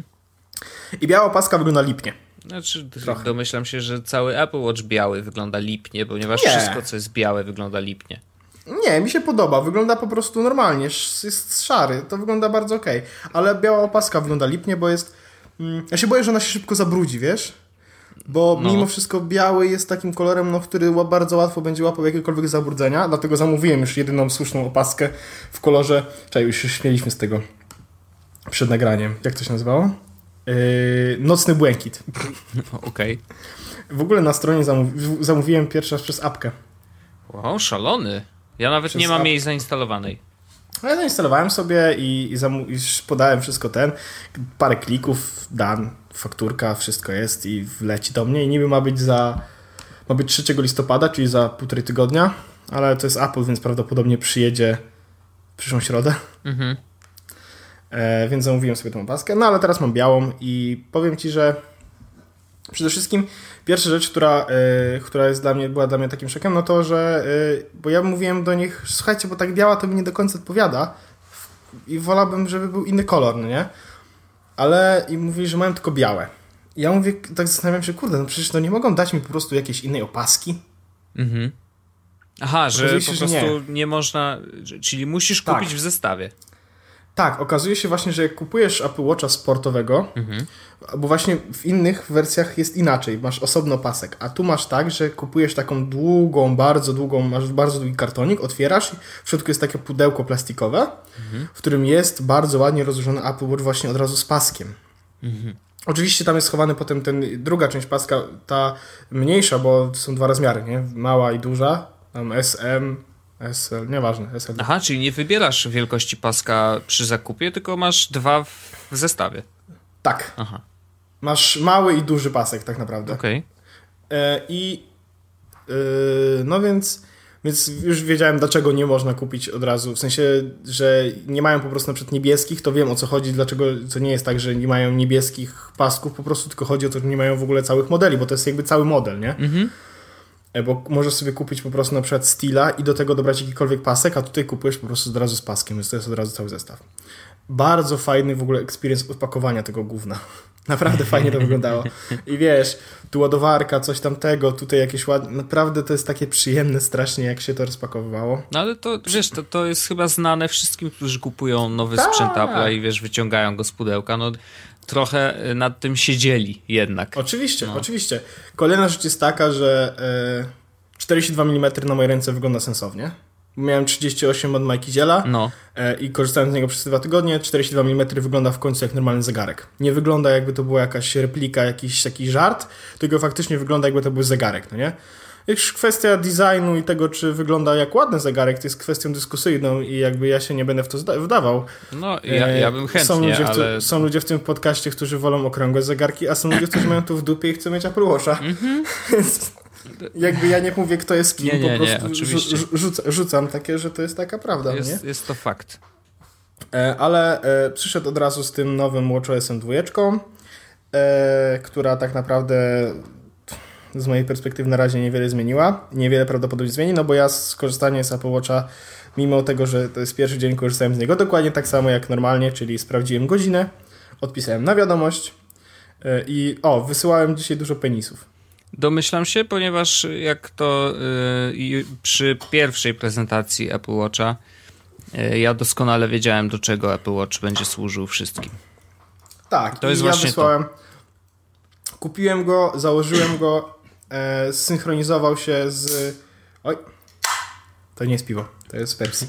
S2: I biała opaska wygląda lipnie.
S1: Znaczy,
S2: Trochę.
S1: domyślam się, że cały Apple Watch biały wygląda lipnie, ponieważ
S2: Nie.
S1: wszystko, co jest białe, wygląda lipnie.
S2: Nie, mi się podoba. Wygląda po prostu normalnie. Sz- Jest szary. To wygląda bardzo okej. Ale biała opaska wygląda lipnie, bo jest... Mm, ja się boję, że ona się szybko zabrudzi, wiesz? Bo
S1: No.
S2: mimo wszystko biały jest takim kolorem, no, który ła- bardzo łatwo będzie łapał jakiekolwiek zabrudzenia. Dlatego zamówiłem już jedyną słuszną opaskę w kolorze... Czekaj, już się śmieliśmy z tego przed nagraniem. Jak to się nazywało? Yy, nocny błękit.
S1: Okej.
S2: W ogóle na stronie zamówi- zamówiłem pierwszy raz przez apkę.
S1: Wow, szalony. Ja nawet
S2: Przez
S1: nie mam
S2: app.
S1: jej zainstalowanej.
S2: No ja zainstalowałem sobie i, i, zamu- i podałem wszystko ten, parę klików, dan, fakturka, wszystko jest i wleci do mnie i niby ma być za, ma być trzeciego listopada, czyli za półtorej tygodnia, ale to jest Apple, więc prawdopodobnie przyjedzie w przyszłą środę.
S1: Mhm.
S2: E, więc zamówiłem sobie tą opaskę. No ale teraz mam białą i powiem ci, że przede wszystkim pierwsza rzecz, która, y, która jest dla mnie, była dla mnie takim szokiem, no to, że y, bo ja mówiłem do nich, słuchajcie, bo tak biała to mi nie do końca odpowiada i wolałbym, żeby był inny kolor, no nie? Ale i mówili, że mają tylko białe. I ja mówię, tak zastanawiam się, kurde, no przecież no nie mogą dać mi po prostu jakiejś innej opaski.
S1: Mhm. Aha, że
S2: Okazuje
S1: po
S2: się,
S1: prostu
S2: że
S1: nie. nie można, czyli musisz
S2: Tak.
S1: kupić w zestawie.
S2: Tak, okazuje się właśnie, że jak kupujesz Apple Watcha sportowego,
S1: Mhm.
S2: bo właśnie w innych wersjach jest inaczej, masz osobno pasek, a tu masz tak, że kupujesz taką długą, bardzo długą, masz bardzo długi kartonik, otwierasz i w środku jest takie pudełko plastikowe, mhm. w którym jest bardzo ładnie rozłożony Apple Watch właśnie od razu z paskiem. Mhm. Oczywiście tam jest schowany potem ten, druga część paska, ta mniejsza, bo są dwa rozmiary, nie? Mała i duża, tam S M, S L, nieważne, S L.
S1: Aha, czyli nie wybierasz wielkości paska przy zakupie, tylko masz dwa w zestawie.
S2: Tak.
S1: Aha.
S2: Masz mały i duży pasek tak naprawdę.
S1: Okej.
S2: Okay. E, I yy, no więc, więc już wiedziałem, dlaczego nie można kupić od razu. W sensie, że nie mają po prostu na przykład niebieskich, to wiem, o co chodzi, dlaczego to nie jest tak, że nie mają niebieskich pasków, po prostu tylko chodzi o to, że nie mają w ogóle całych modeli, bo to jest jakby cały model, nie? Mhm. Bo możesz sobie kupić po prostu na przykład Stila i do tego dobrać jakikolwiek pasek, a tutaj kupujesz po prostu od razu z paskiem, więc to jest od razu cały zestaw. Bardzo fajny w ogóle experience odpakowania tego gówna. Naprawdę fajnie to wyglądało. I wiesz, tu ładowarka, coś tamtego, tutaj jakieś ładne... Naprawdę to jest takie przyjemne strasznie, jak się to rozpakowywało.
S1: No ale to, wiesz, to, to jest chyba znane wszystkim, którzy kupują nowy
S2: Ta.
S1: sprzęt Apple'a i wiesz, wyciągają go z pudełka. No trochę nad tym siedzieli jednak.
S2: Oczywiście,
S1: no.
S2: oczywiście. Kolejna rzecz jest taka, że e, czterdzieści dwa milimetry na mojej ręce wygląda sensownie. Miałem trzydzieści osiem od Mikey Ziela
S1: no.
S2: e, i korzystałem z niego przez dwa tygodnie. czterdzieści dwa milimetry wygląda w końcu jak normalny zegarek. Nie wygląda jakby to była jakaś replika, jakiś taki żart, tylko faktycznie wygląda jakby to był zegarek, no nie? Już kwestia designu i tego, czy wygląda jak ładny zegarek, to jest kwestią dyskusyjną i jakby ja się nie będę w to zda- wdawał.
S1: No, ja, ja bym chętnie,
S2: są ludzie,
S1: ale...
S2: w, są ludzie w tym podcaście, którzy wolą okrągłe zegarki, a są ludzie, którzy mają to w dupie i chcą mieć Apple Watcha. Mm-hmm. Jakby ja nie mówię, kto jest kim,
S1: nie, nie,
S2: po prostu
S1: nie, oczywiście.
S2: rzu- rzuca, rzucam takie, że to jest taka prawda.
S1: Jest,
S2: nie?
S1: jest to fakt.
S2: E, ale e, przyszedł od razu z tym nowym WatchOS-em dwa, e, która tak naprawdę z mojej perspektywy na razie niewiele zmieniła. Niewiele prawdopodobnie zmieni, no bo ja skorzystanie z Apple Watcha, mimo tego, że to jest pierwszy dzień, korzystałem z niego dokładnie tak samo jak normalnie, czyli sprawdziłem godzinę, odpisałem na wiadomość e, i o, wysyłałem dzisiaj dużo penisów.
S1: Domyślam się, ponieważ jak to yy, przy pierwszej prezentacji Apple Watcha yy, ja doskonale wiedziałem, do czego Apple Watch będzie służył wszystkim.
S2: Tak,
S1: to jest
S2: i ja
S1: właśnie
S2: wysłałem.
S1: To.
S2: Kupiłem go, założyłem go, e, synchronizował się z... Oj, to nie jest piwo, to jest Pepsi.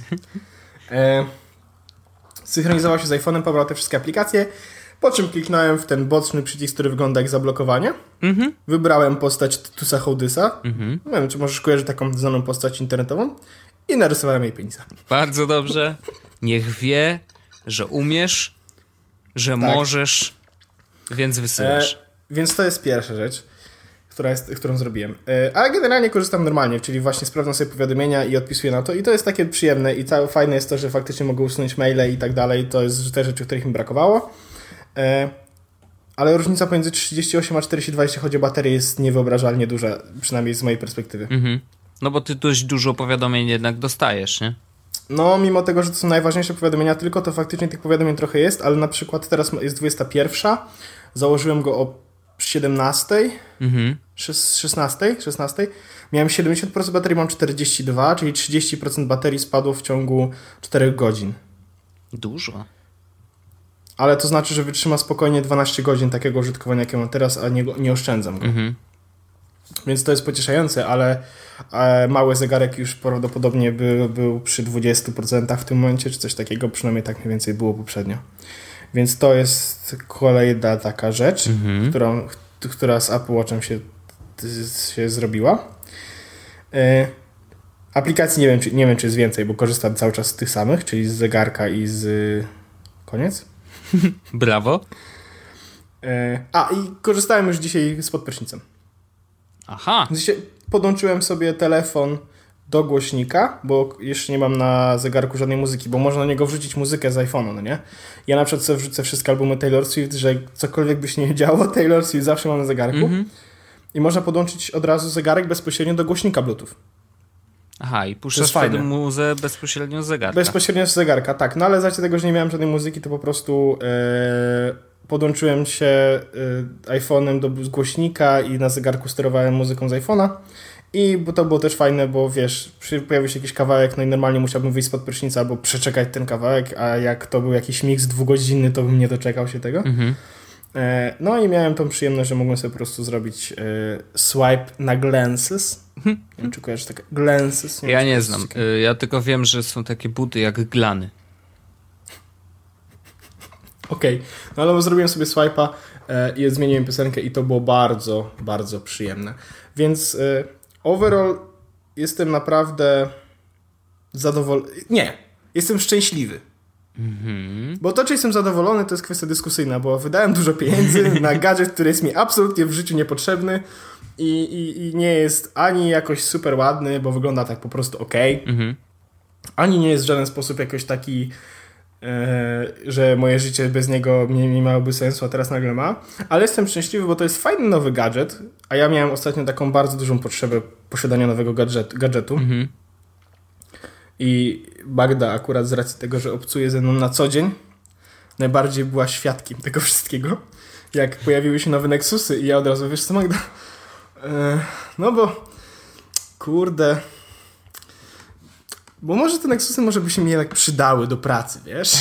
S2: E, synchronizował się z iPhone'em, pobrał te wszystkie aplikacje, po czym kliknąłem w ten boczny przycisk, który wygląda jak zablokowanie. Mm-hmm. Wybrałem postać Tytusa Hołdysa. Mm-hmm. Nie wiem, czy możesz kojarzyć taką znaną postać internetową. I narysowałem jej penisa.
S1: Bardzo dobrze. Niech wie, że umiesz, że tak. możesz, więc wysyłasz. E,
S2: więc to jest pierwsza rzecz, która jest, którą zrobiłem. E, ale generalnie korzystam normalnie, czyli właśnie sprawdzam sobie powiadomienia i odpisuję na to. I to jest takie przyjemne i ca- fajne jest to, że faktycznie mogę usunąć maile i tak dalej. To jest te rzeczy, których mi brakowało. E, ale różnica pomiędzy trzydzieści osiem a czterdzieści dwa, jeśli chodzi o baterię, jest niewyobrażalnie duża, przynajmniej z mojej perspektywy. Mhm.
S1: No bo ty dość dużo powiadomień jednak dostajesz, nie?
S2: No, mimo tego, że to są najważniejsze powiadomienia tylko, to faktycznie tych powiadomień trochę jest, ale na przykład teraz jest dwudziesta pierwsza, założyłem go o siedemnastej, mhm. szesnastej, szesnastej, miałem siedemdziesiąt procent baterii, mam czterdzieści dwa, czyli trzydzieści procent baterii spadło w ciągu czterech godzin.
S1: Dużo.
S2: Ale to znaczy, że wytrzyma spokojnie dwanaście godzin takiego użytkowania, jakie mam teraz, a nie, nie oszczędzam go. Mhm. Więc to jest pocieszające, ale e, mały zegarek już prawdopodobnie by, był przy dwudziestu procentach w tym momencie, czy coś takiego, przynajmniej tak mniej więcej było poprzednio. Więc to jest kolejna taka rzecz, mhm. którą, która z Apple Watchem się, się zrobiła. E, aplikacji nie wiem, czy, nie wiem, czy jest więcej, bo korzystam cały czas z tych samych, czyli z zegarka i z... Koniec?
S1: Brawo.
S2: E, a, i korzystałem już dzisiaj z podprysznicem.
S1: Aha.
S2: Dzisiaj podłączyłem sobie telefon do głośnika, bo jeszcze nie mam na zegarku żadnej muzyki, bo można na niego wrzucić muzykę z iPhone'a, no nie? Ja na przykład sobie wrzucę wszystkie albumy Taylor Swift, że cokolwiek by się nie działo, Taylor Swift zawsze mam na zegarku. Mm-hmm. I można podłączyć od razu zegarek bezpośrednio do głośnika Bluetooth.
S1: Aha, i puszczasz wtedy muzę bezpośrednio z zegarka.
S2: Bezpośrednio z zegarka, tak. No ale z racji tego, że nie miałem żadnej muzyki, to po prostu e, podłączyłem się e, iPhone'em do głośnika i na zegarku sterowałem muzyką z iPhone'a. I bo to było też fajne, bo wiesz, pojawił się jakiś kawałek, no i normalnie musiałbym wyjść spod prysznica albo przeczekać ten kawałek, a jak to był jakiś miks dwugodzinny, to bym nie doczekał się tego. Mhm. E, no i miałem tą przyjemność, że mogłem sobie po prostu zrobić e, swipe na glances. Nie wiem, czy kojarzysz takie glances?
S1: Nie ja nie znam. Takie... Ja tylko wiem, że są takie buty jak glany.
S2: Okej, okay. No ale zrobiłem sobie swipe'a e, i zmieniłem piosenkę i to było bardzo, bardzo przyjemne. Więc e, overall jestem naprawdę zadowolony. Nie, jestem szczęśliwy. Mm-hmm. Bo to, czy jestem zadowolony, to jest kwestia dyskusyjna, bo wydałem dużo pieniędzy na gadżet, który jest mi absolutnie w życiu niepotrzebny i, i, i nie jest ani jakoś super ładny, bo wygląda tak po prostu okej. Mm-hmm. Ani nie jest w żaden sposób jakoś taki, e, że moje życie bez niego nie, nie miałoby sensu, a teraz nagle ma. Ale jestem szczęśliwy, bo to jest fajny nowy gadżet, a ja miałem ostatnio taką bardzo dużą potrzebę posiadania nowego gadżet, gadżetu. Mm-hmm. I Magda akurat z racji tego, że obcuje ze mną na co dzień, najbardziej była świadkiem tego wszystkiego. Jak pojawiły się nowe Nexusy i ja od razu, wiesz co Magda? E, no bo kurde, bo może te Nexusy może by się mi jednak przydały do pracy, wiesz?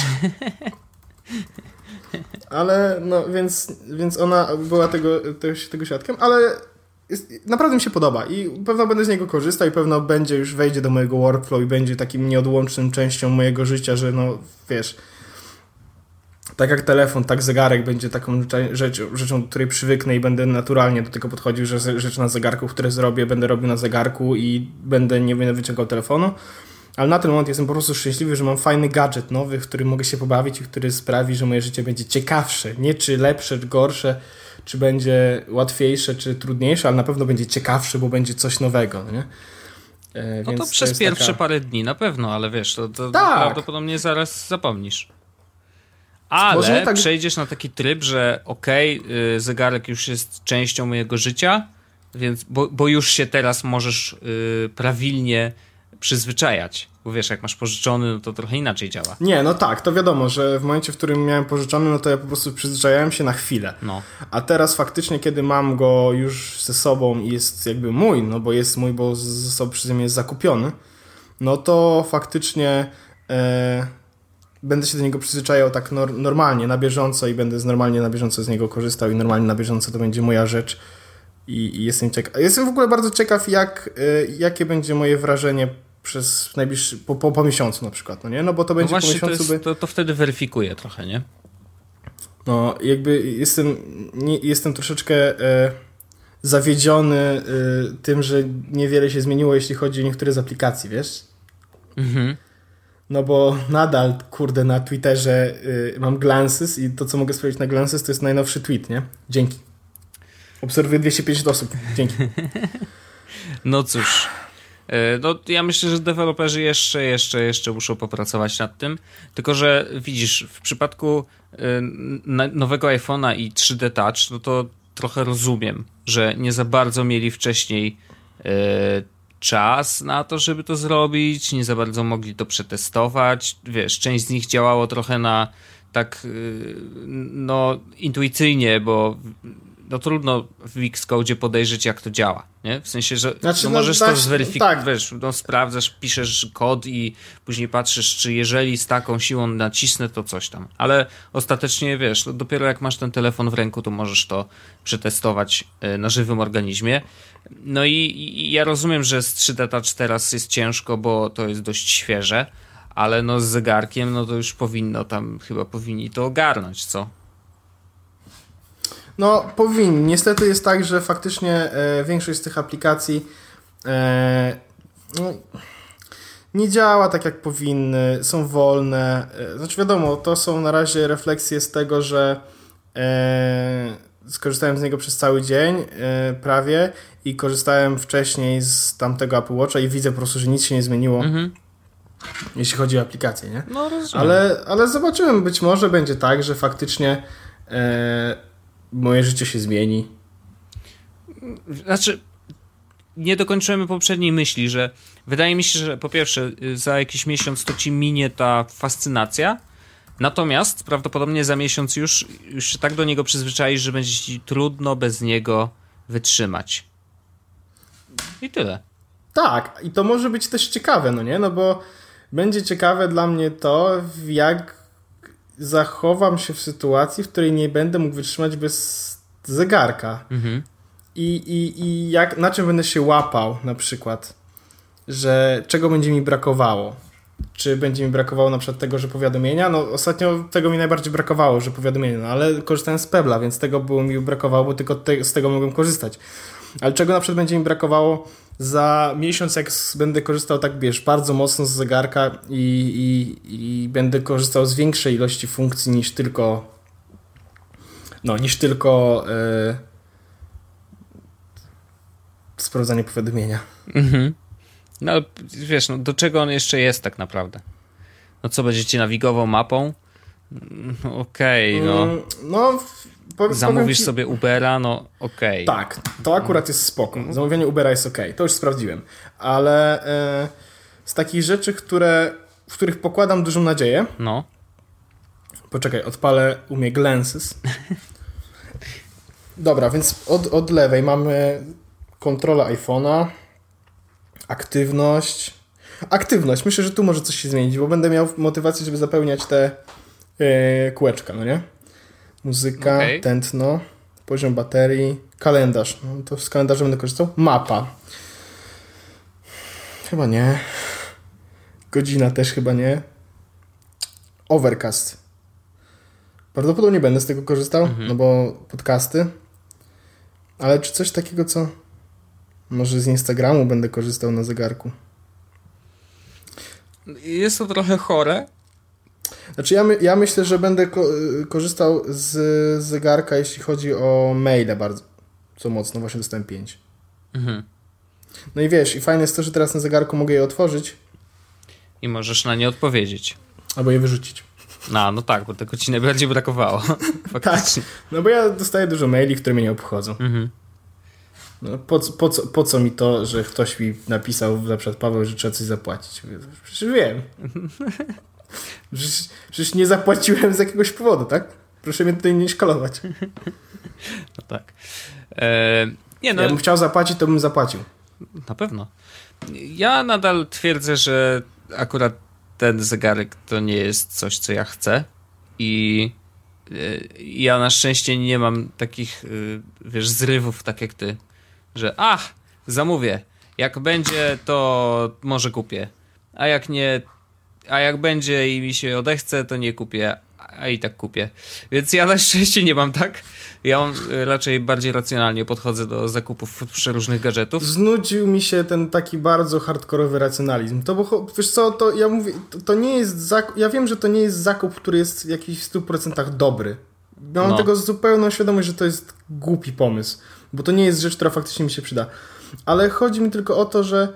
S2: Ale no, więc, więc ona była tego, tego, tego świadkiem, ale jest, naprawdę mi się podoba i pewno będę z niego korzystał i pewno będzie już wejdzie do mojego workflow i będzie takim nieodłącznym częścią mojego życia, że no wiesz, tak jak telefon, tak zegarek będzie taką rzeczą, rzeczą, do której przywyknę i będę naturalnie do tego podchodził, że rzeczy na zegarku, które zrobię, będę robił na zegarku i będę nie będę wyciągał telefonu. Ale na ten moment jestem po prostu szczęśliwy, że mam fajny gadżet nowy, w którym mogę się pobawić i który sprawi, że moje życie będzie ciekawsze. Nie czy lepsze, czy gorsze, czy będzie łatwiejsze, czy trudniejsze, ale na pewno będzie ciekawsze, bo będzie coś nowego. Nie?
S1: E, no więc to przez to pierwsze taka... parę dni na pewno, ale wiesz, to, to
S2: tak.
S1: prawdopodobnie zaraz zapomnisz. Ale tak... przejdziesz na taki tryb, że okej, okay, zegarek już jest częścią mojego życia, więc, bo, bo już się teraz możesz yy, prawilnie przyzwyczajać. Bo wiesz, jak masz pożyczony, no to trochę inaczej działa.
S2: Nie, no tak, to wiadomo, że w momencie, w którym miałem pożyczony, no to ja po prostu przyzwyczajałem się na chwilę. No. A teraz faktycznie, kiedy mam go już ze sobą i jest jakby mój, no bo jest mój, bo ze sobą przy mnie jest zakupiony, no to faktycznie e, będę się do niego przyzwyczajał tak nor- normalnie, na bieżąco i będę normalnie na bieżąco z niego korzystał i normalnie na bieżąco to będzie moja rzecz. I, i jestem ciekaw. Jestem w ogóle bardzo ciekaw, jak, e, jakie będzie moje wrażenie przez najbliższy, po, po, po miesiącu na przykład, no nie? No bo to będzie no właśnie, po miesiącu...
S1: To, jest, by... to, to wtedy weryfikuje trochę, nie?
S2: No, jakby jestem, nie, jestem troszeczkę e, zawiedziony e, tym, że niewiele się zmieniło, jeśli chodzi o niektóre z aplikacji, wiesz? Mhm. No bo nadal, kurde, na Twitterze e, mam Glances i to, co mogę sprawdzić na Glances, to jest najnowszy tweet, nie? Dzięki. Obserwuję dwieście pięćdziesiąt osób. Dzięki.
S1: No cóż... No, ja myślę, że deweloperzy jeszcze, jeszcze, jeszcze muszą popracować nad tym. Tylko, że widzisz, w przypadku nowego iPhone'a i trzy D Touch, no to trochę rozumiem, że nie za bardzo mieli wcześniej czas na to, żeby to zrobić, nie za bardzo mogli to przetestować. Wiesz, część z nich działało trochę na tak no intuicyjnie, bo no trudno w Xcode podejrzeć, jak to działa, nie? W sensie, że znaczy, no możesz no, to zweryfikować, tak. Wiesz, no sprawdzasz, piszesz kod i później patrzysz, czy jeżeli z taką siłą nacisnę, to coś tam. Ale ostatecznie, wiesz, no dopiero jak masz ten telefon w ręku, to możesz to przetestować na żywym organizmie. No i, i ja rozumiem, że z trzy D Touch teraz jest ciężko, bo to jest dość świeże, ale no z zegarkiem, no to już powinno tam, chyba powinni to ogarnąć, co?
S2: No, powinni. Niestety jest tak, że faktycznie e, większość z tych aplikacji e, no, nie działa tak, jak powinny, są wolne. E, znaczy wiadomo, to są na razie refleksje z tego, że e, skorzystałem z niego przez cały dzień yy, prawie i korzystałem wcześniej z tamtego Apple Watcha i widzę po prostu, że nic się nie zmieniło, mhm. jeśli chodzi o aplikację, nie?
S1: No rozumiem.
S2: Ale, ale zobaczymy, być może będzie tak, że faktycznie yy, moje życie się zmieni.
S1: Znaczy, nie dokończymy poprzedniej myśli, że wydaje mi się, że po pierwsze za jakiś miesiąc to ci minie ta fascynacja, natomiast prawdopodobnie za miesiąc już, już się tak do niego przyzwyczaisz, że będzie ci trudno bez niego wytrzymać. I tyle.
S2: Tak, i to może być też ciekawe, no nie? No bo będzie ciekawe dla mnie to, jak zachowam się w sytuacji, w której nie będę mógł wytrzymać bez zegarka. Mhm. I, i, i jak, na czym będę się łapał na przykład, że czego będzie mi brakowało. Czy będzie mi brakowało na przykład tego, że powiadomienia? No ostatnio tego mi najbardziej brakowało, że powiadomienia, no ale korzystałem z Pebla, więc tego było mi brakowało, bo tylko te, z tego mogłem korzystać. Ale czego na przykład będzie mi brakowało za miesiąc, jak będę korzystał tak, wiesz, bardzo mocno z zegarka i, i, i będę korzystał z większej ilości funkcji niż tylko no, niż tylko yy, sprawdzanie powiadomienia. Mhm.
S1: No wiesz, no, do czego on jeszcze jest tak naprawdę? No co, będziecie nawigował mapą? No, okej, okay, no. Mm, no powiem, Zamówisz ci... sobie Ubera, no okej. Okay.
S2: Tak, to akurat jest spoko. Zamówienie Ubera jest okej, okay. To już sprawdziłem. Ale e, z takich rzeczy, które, w których pokładam dużą nadzieję.
S1: No.
S2: Poczekaj, odpalę u mnie Glances. Dobra, więc od, od lewej mamy kontrola iPhone'a. Aktywność. Aktywność. Myślę, że tu może coś się zmienić, bo będę miał motywację, żeby zapełniać te yy, kółeczka, no nie? Muzyka, okay. Tętno, poziom baterii, kalendarz. No to z kalendarza będę korzystał. Mapa. Chyba nie. Godzina też chyba nie. Overcast. Prawdopodobnie będę z tego korzystał, mhm. no bo podcasty. Ale czy coś takiego, co... Może z Instagramu będę korzystał na zegarku.
S1: Jest to trochę chore.
S2: Znaczy ja, my, ja myślę, że będę ko- korzystał z zegarka, jeśli chodzi o maile bardzo. Co mocno, właśnie dostałem pięć. Mhm. No i wiesz, i fajne jest to, że teraz na zegarku mogę je otworzyć.
S1: I możesz na nie odpowiedzieć.
S2: Albo je wyrzucić.
S1: No, no tak, bo tego ci najbardziej brakowało.
S2: Faktycznie. Tak, no bo ja dostaję dużo maili, które mnie nie obchodzą. Mhm. No, po, po, co, po co mi to, że ktoś mi napisał, na przykład Paweł, że trzeba coś zapłacić? Przecież wiem. Przecież, przecież nie zapłaciłem z jakiegoś powodu, tak? Proszę mnie tutaj nie szkalować.
S1: No tak. E, nie, no,
S2: ja bym chciał zapłacić, to bym zapłacił.
S1: Na pewno. Ja nadal twierdzę, że akurat ten zegarek to nie jest coś, co ja chcę i ja na szczęście nie mam takich, wiesz, zrywów tak jak ty, że ach, zamówię, jak będzie, to może kupię, a jak nie, a jak będzie i mi się odechce, to nie kupię, a i tak kupię. Więc ja na szczęście nie mam tak. Ja mam, raczej bardziej racjonalnie podchodzę do zakupów przeróżnych gadżetów.
S2: Znudził mi się ten taki bardzo hardkorowy racjonalizm. To bo, wiesz co, to ja mówię, to, to nie jest zakup, ja wiem, że to nie jest zakup, który jest w jakichś stu procentach dobry. Mam no. tego zupełną świadomość, że to jest głupi pomysł, bo to nie jest rzecz, która faktycznie mi się przyda. Ale chodzi mi tylko o to, że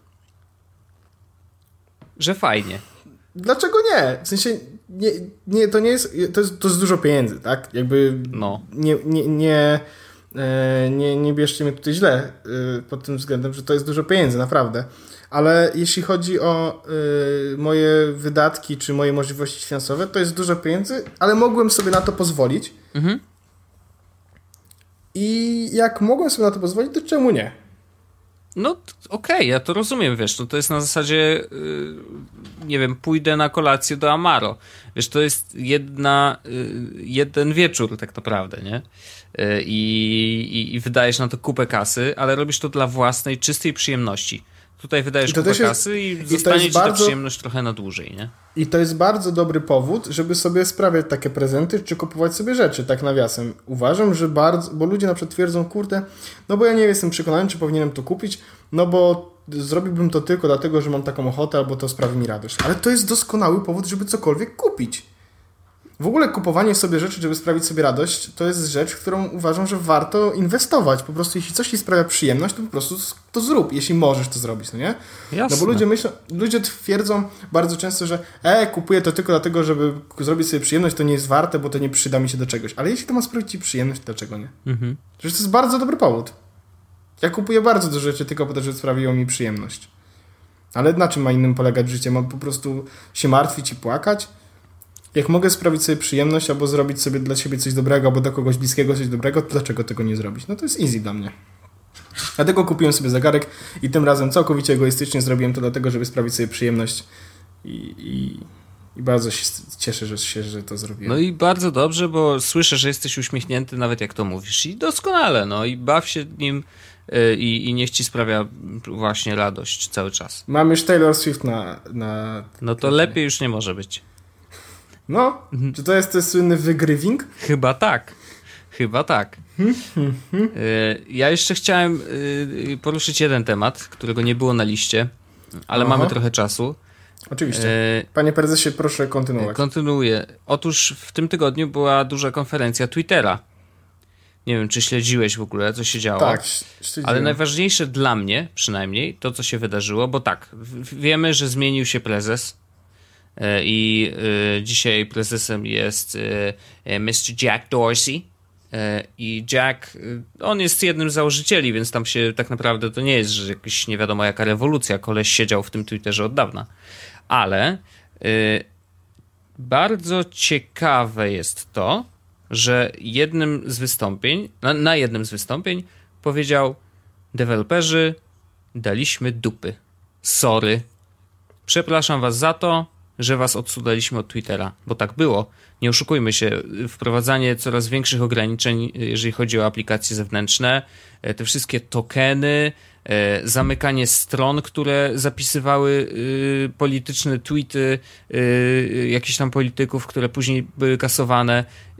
S1: że fajnie.
S2: Dlaczego nie? W sensie nie, nie, to nie jest to, jest, to jest dużo pieniędzy, tak? Jakby
S1: no.
S2: nie, nie, nie, nie, nie bierzcie mnie tutaj źle pod tym względem, że to jest dużo pieniędzy, naprawdę. Ale jeśli chodzi o y, moje wydatki czy moje możliwości finansowe, to jest dużo pieniędzy, ale mogłem sobie na to pozwolić. Mhm. I jak mogłem sobie na to pozwolić, to czemu nie?
S1: No okej, okay, ja to rozumiem, wiesz, no to jest na zasadzie, yy, nie wiem, pójdę na kolację do Amaro. Wiesz, to jest jedna, yy, jeden wieczór tak naprawdę, nie? Yy, i, i wydajesz na to kupę kasy, ale robisz to dla własnej, czystej przyjemności. Tutaj wydajesz kupę jest, kasy i, i zostanie ci bardzo, ta przyjemność trochę na dłużej, nie?
S2: I to jest bardzo dobry powód, żeby sobie sprawiać takie prezenty, czy kupować sobie rzeczy, tak nawiasem. Uważam, że bardzo, bo ludzie na przykład twierdzą, kurde, no bo ja nie jestem przekonany, czy powinienem to kupić, no bo zrobiłbym to tylko dlatego, że mam taką ochotę, albo to sprawi mi radość. Ale to jest doskonały powód, żeby cokolwiek kupić. w ogóle kupowanie sobie rzeczy, żeby sprawić sobie radość, to jest rzecz, w którą uważam, że warto inwestować. Po prostu jeśli coś ci sprawia przyjemność, to po prostu to zrób, jeśli możesz to zrobić, no nie?
S1: Jasne.
S2: No bo ludzie myślą, ludzie twierdzą bardzo często, że e, kupuję to tylko dlatego, żeby zrobić sobie przyjemność, to nie jest warte, bo to nie przyda mi się do czegoś. Ale jeśli to ma sprawić ci przyjemność, to dlaczego nie?
S1: Mhm.
S2: Przecież to jest bardzo dobry powód. Ja kupuję bardzo dużo rzeczy tylko po to, żeby sprawiło mi przyjemność. Ale na czym ma innym polegać życie? Mam po prostu się martwić i płakać? Jak mogę sprawić sobie przyjemność albo zrobić sobie dla siebie coś dobrego, albo dla kogoś bliskiego coś dobrego, to dlaczego tego nie zrobić? No to jest easy dla mnie. Dlatego kupiłem sobie zegarek i tym razem całkowicie egoistycznie zrobiłem to dlatego, żeby sprawić sobie przyjemność i, i, i bardzo się cieszę, że, się, że to zrobiłem.
S1: No i bardzo dobrze, bo słyszę, że jesteś uśmiechnięty nawet jak to mówisz i doskonale, no i baw się nim i, i niech ci sprawia właśnie radość cały czas.
S2: Mam już Taylor Swift na... na
S1: no to lepiej już nie może być.
S2: No, czy to jest ten słynny wygrywing?
S1: Chyba tak. Chyba tak. Ja jeszcze chciałem poruszyć jeden temat, którego nie było na liście, ale Aha. mamy trochę czasu.
S2: Oczywiście. Panie prezesie, proszę kontynuować.
S1: Kontynuuję. Otóż w tym tygodniu była duża konferencja Twittera. Nie wiem, czy śledziłeś w ogóle, co się działo.
S2: Tak, śledziłem.
S1: Ale najważniejsze dla mnie, przynajmniej, to, co się wydarzyło, bo tak, wiemy, że zmienił się prezes i y, dzisiaj prezesem jest y, mister Jack Dorsey y, i Jack, y, on jest jednym z założycieli, więc tam się tak naprawdę to nie jest, że jakaś nie wiadomo jaka rewolucja, koleś siedział w tym Twitterze od dawna, ale y, bardzo ciekawe jest to, że jednym z wystąpień, na, na jednym z wystąpień powiedział: deweloperzy, daliśmy dupy, sorry, przepraszam was za to, że was odsunęliśmy od Twittera, bo tak było. Nie oszukujmy się, wprowadzanie coraz większych ograniczeń, jeżeli chodzi o aplikacje zewnętrzne, te wszystkie tokeny, zamykanie stron, które zapisywały polityczne tweety jakichś tam polityków, które później były kasowane.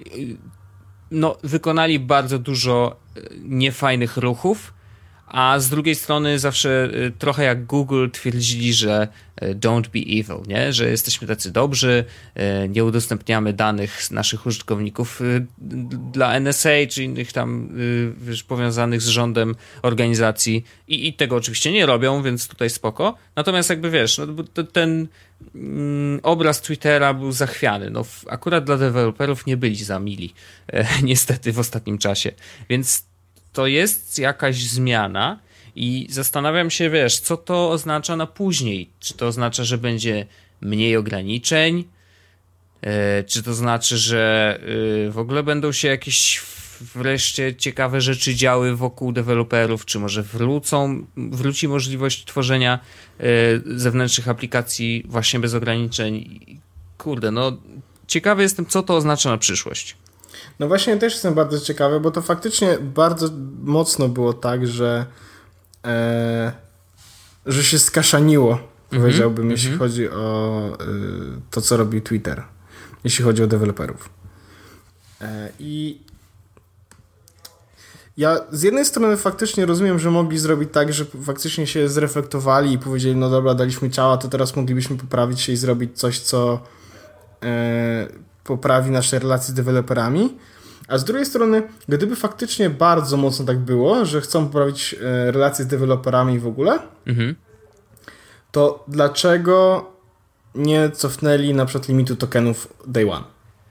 S1: No, wykonali bardzo dużo niefajnych ruchów, a z drugiej strony zawsze trochę jak Google twierdzili, że don't be evil, nie? Że jesteśmy tacy dobrzy, nie udostępniamy danych naszych użytkowników dla N S A czy innych tam wiesz, powiązanych z rządem organizacji i, i tego oczywiście nie robią, więc tutaj spoko. Natomiast jakby wiesz, no, ten mm, obraz Twittera był zachwiany. No, akurat dla deweloperów nie byli za mili, niestety w ostatnim czasie. Więc to jest jakaś zmiana i zastanawiam się, wiesz, co to oznacza na później. Czy to oznacza, że będzie mniej ograniczeń? Yy, czy to znaczy, że yy, w ogóle będą się jakieś wreszcie ciekawe rzeczy działy wokół deweloperów? Czy może wrócą, wróci możliwość tworzenia yy, zewnętrznych aplikacji właśnie bez ograniczeń? Kurde, no ciekawy jestem, co to oznacza na przyszłość.
S2: No właśnie też jestem bardzo ciekawy, bo to faktycznie bardzo mocno było tak, że e, że się skaszaniło, mm-hmm. powiedziałbym, mm-hmm. jeśli chodzi o e, to, co robi Twitter, jeśli chodzi o deweloperów. E, I ja z jednej strony faktycznie rozumiem, że mogli zrobić tak, że faktycznie się zreflektowali i powiedzieli, no dobra, daliśmy ciała, to teraz moglibyśmy poprawić się i zrobić coś, co e, poprawi nasze relacje z deweloperami, a z drugiej strony, gdyby faktycznie bardzo mocno tak było, że chcą poprawić e, relacje z deweloperami w ogóle, mhm. to dlaczego nie cofnęli na przykład limitu tokenów day one?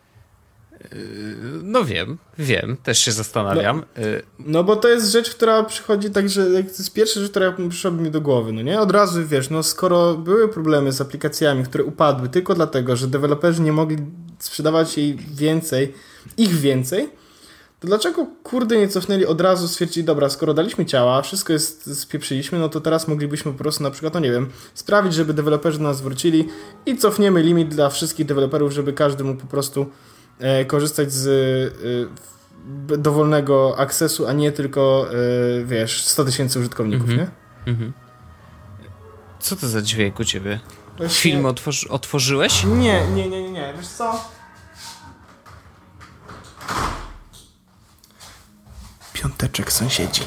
S1: No wiem, wiem, też się zastanawiam.
S2: No, no bo to jest rzecz, która przychodzi tak, że to jest pierwsza rzecz, która przyszła mi do głowy, no nie? Od razu, wiesz, no skoro były problemy z aplikacjami, które upadły tylko dlatego, że deweloperzy nie mogli sprzedawać jej więcej, ich więcej, to dlaczego, kurde, nie cofnęli od razu, stwierdzili, dobra, skoro daliśmy ciała, wszystko jest, spieprzyliśmy, no to teraz moglibyśmy po prostu na przykład, no nie wiem, sprawić, żeby deweloperzy do nas wrócili i cofniemy limit dla wszystkich deweloperów, żeby każdy mógł po prostu e, korzystać z e, dowolnego akcesu, a nie tylko, e, wiesz, sto tysięcy użytkowników, mm-hmm. nie? Mm-hmm.
S1: Co to za dźwięk u ciebie?
S2: Właśnie...
S1: Film otworzy- otworzyłeś?
S2: Nie, nie, nie, nie, nie, wiesz co? Piąte teczek sąsiedzi.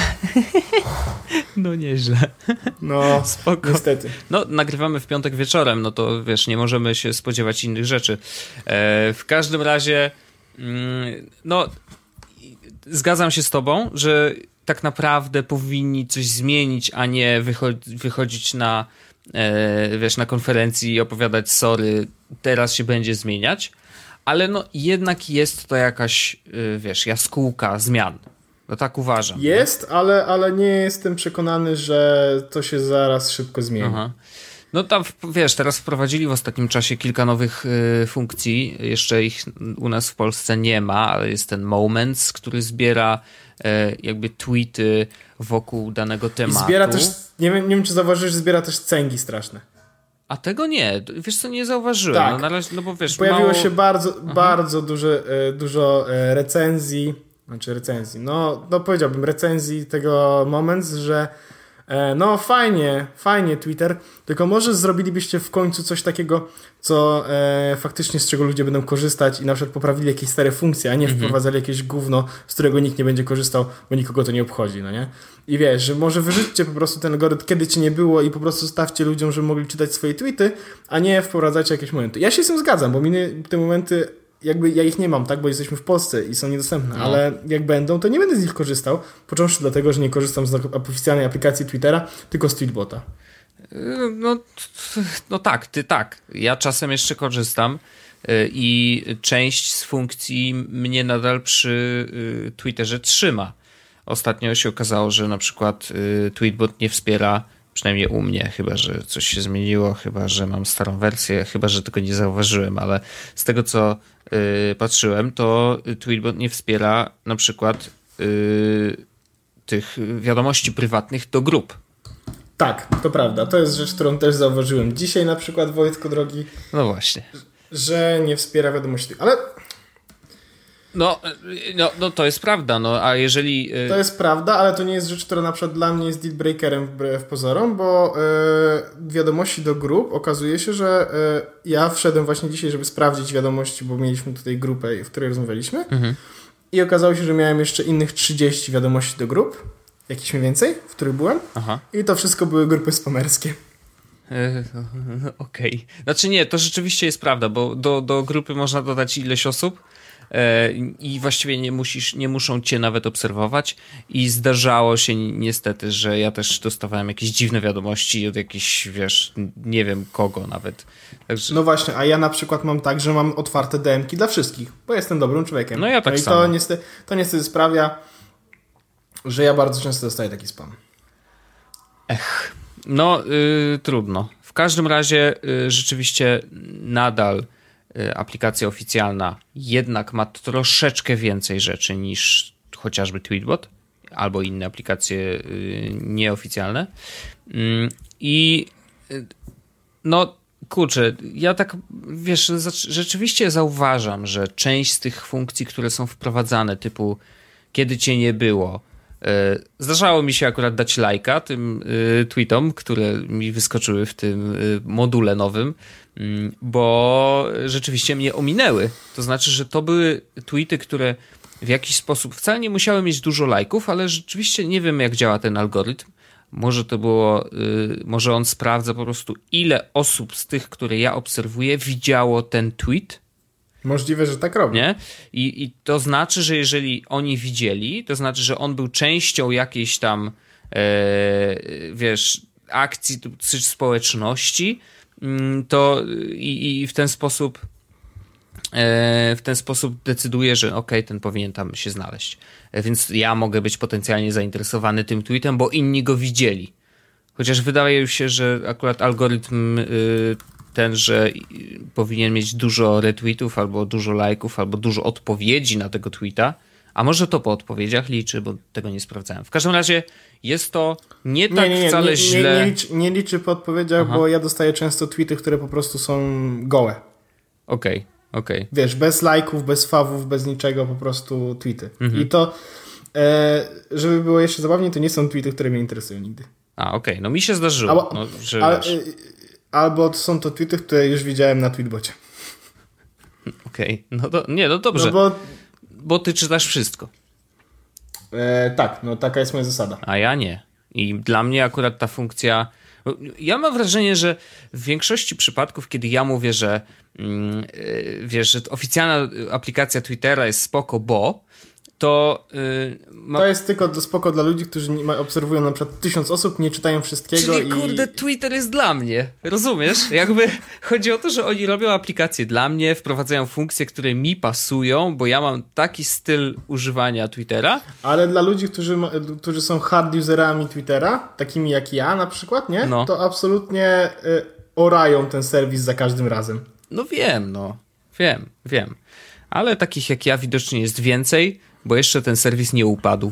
S1: No nieźle.
S2: No, spoko. Niestety.
S1: No, nagrywamy w piątek wieczorem, no to wiesz, nie możemy się spodziewać innych rzeczy. E, w każdym razie, mm, no, zgadzam się z tobą, że tak naprawdę powinni coś zmienić, a nie wycho- wychodzić na, e, wiesz, na konferencji i opowiadać, sorry, teraz się będzie zmieniać, ale no jednak jest to jakaś, e, wiesz, jaskółka zmian. No tak uważam.
S2: Jest, ale, ale nie jestem przekonany, że to się zaraz szybko zmieni.
S1: Aha. No tam, wiesz, teraz wprowadzili w ostatnim czasie kilka nowych y, funkcji. Jeszcze ich u nas w Polsce nie ma, ale jest ten Moments, który zbiera y, jakby tweety wokół danego tematu.
S2: I zbiera też, nie wiem, nie wiem czy zauważyłeś, że zbiera też cęgi straszne.
S1: A tego nie. Wiesz co, nie zauważyłem.
S2: Tak.
S1: No, na razie, no bo wiesz,
S2: pojawiło
S1: mało...
S2: się bardzo, bardzo duże, dużo recenzji, znaczy recenzji, no, no powiedziałbym recenzji tego Moments, że no fajnie, fajnie Twitter, tylko może zrobilibyście w końcu coś takiego, co e, faktycznie z czego ludzie będą korzystać i na przykład poprawili jakieś stare funkcje, a nie mhm. wprowadzali jakieś gówno, z którego nikt nie będzie korzystał, bo nikogo to nie obchodzi, no nie? I wiesz, że może wyrzućcie po prostu ten algorytm, kiedy cię nie było i po prostu stawcie ludziom, żeby mogli czytać swoje tweety, a nie wprowadzajcie jakieś momenty. Ja się z tym zgadzam, bo mi te momenty jakby ja ich nie mam, tak, bo jesteśmy w Polsce i są niedostępne, no. Ale jak będą, to nie będę z nich korzystał, począwszy dlatego, że nie korzystam z oficjalnej aplikacji Twittera, tylko z Tweetbota.
S1: No, no tak, ty tak. Ja czasem jeszcze korzystam i część z funkcji mnie nadal przy Twitterze trzyma. Ostatnio się okazało, że na przykład Tweetbot nie wspiera, przynajmniej u mnie, chyba że coś się zmieniło, chyba że mam starą wersję, chyba że tego nie zauważyłem, ale z tego co y, patrzyłem, to Tweetbot nie wspiera na przykład y, tych wiadomości prywatnych do grup.
S2: Tak, to prawda. To jest rzecz, którą też zauważyłem dzisiaj na przykład, Wojtku drogi.
S1: No właśnie.
S2: Że nie wspiera wiadomości. Ale...
S1: No, no, no to jest prawda, no a jeżeli... Yy...
S2: To jest prawda, ale to nie jest rzecz, która na przykład dla mnie jest deal breakerem wbrew pozorom, bo yy, wiadomości do grup okazuje się, że yy, ja wszedłem właśnie dzisiaj, żeby sprawdzić wiadomości, bo mieliśmy tutaj grupę, w której rozmawialiśmy mhm. i okazało się, że miałem jeszcze innych trzydzieści wiadomości do grup, jakieś mniej więcej, w których byłem. Aha. I to wszystko były grupy spamerskie.
S1: Okej. Okay. Znaczy nie, to rzeczywiście jest prawda, bo do, do grupy można dodać ileś osób i właściwie nie musisz, nie muszą cię nawet obserwować i zdarzało się niestety, że ja też dostawałem jakieś dziwne wiadomości od jakichś, wiesz, nie wiem kogo nawet. Także...
S2: No właśnie, a ja na przykład mam tak, że mam otwarte D M ki dla wszystkich, bo jestem dobrym człowiekiem.
S1: No ja tak
S2: no i
S1: samo.
S2: To niestety, to niestety sprawia, że ja bardzo często dostaję taki spam.
S1: Ech, no yy, trudno. W każdym razie yy, rzeczywiście nadal aplikacja oficjalna jednak ma troszeczkę więcej rzeczy niż chociażby Tweetbot albo inne aplikacje nieoficjalne. I no kurczę, ja tak wiesz, rzeczywiście zauważam, że część z tych funkcji, które są wprowadzane, typu kiedy cię nie było, zdarzało mi się akurat dać lajka tym tweetom, które mi wyskoczyły w tym module nowym, bo rzeczywiście mnie ominęły. To znaczy, że to były tweety, które w jakiś sposób wcale nie musiały mieć dużo lajków, ale rzeczywiście nie wiem, jak działa ten algorytm. Może to było, może on sprawdza po prostu, ile osób z tych, które ja obserwuję, widziało ten tweet.
S2: Możliwe, że tak robi.
S1: Nie? I, I to znaczy, że jeżeli oni widzieli, to znaczy, że on był częścią jakiejś tam e, wiesz, akcji czy społeczności, to i, i w ten sposób e, w ten sposób decyduje, że okej, okay, ten powinien tam się znaleźć. E, więc ja mogę być potencjalnie zainteresowany tym tweetem, bo inni go widzieli. Chociaż wydaje się, że akurat algorytm y, ten, że powinien mieć dużo retweetów, albo dużo lajków, albo dużo odpowiedzi na tego tweeta, a może to po odpowiedziach liczy, bo tego nie sprawdzałem. W każdym razie jest to nie tak nie, nie, wcale
S2: nie,
S1: źle.
S2: Nie, nie, liczy, nie liczy po odpowiedziach, Aha. bo ja dostaję często tweety, które po prostu są gołe.
S1: Okej, okay, okej. Okay.
S2: Wiesz, bez lajków, bez fawów, bez niczego, po prostu tweety. Mhm. I to, e, żeby było jeszcze zabawniej, to nie są tweety, które mnie interesują nigdy.
S1: A, okej, okay. No mi się zdarzyło. Albo, no, że
S2: ale, albo są to tweety, które już widziałem na Tweetbocie.
S1: Okej, okay. No to nie, no dobrze.
S2: No bo,
S1: bo ty czytasz wszystko.
S2: E, tak, no taka jest moja zasada.
S1: A ja nie. I dla mnie akurat ta funkcja... Ja mam wrażenie, że w większości przypadków, kiedy ja mówię, że mm, wiesz, że oficjalna aplikacja Twittera jest spoko, bo to... Yy, ma...
S2: To jest tylko spoko dla ludzi, którzy nie ma, obserwują na przykład tysiąc osób, nie czytają wszystkiego.
S1: Czyli
S2: i...
S1: kurde, Twitter jest dla mnie. Rozumiesz? Jakby chodzi o to, że oni robią aplikacje dla mnie, wprowadzają funkcje, które mi pasują, bo ja mam taki styl używania Twittera.
S2: Ale dla ludzi, którzy, ma, którzy są hard userami Twittera, takimi jak ja na przykład, nie?
S1: No.
S2: To absolutnie y, orają ten serwis za każdym razem.
S1: No wiem, no. Wiem, wiem. Ale takich jak ja widocznie jest więcej, bo jeszcze ten serwis nie upadł.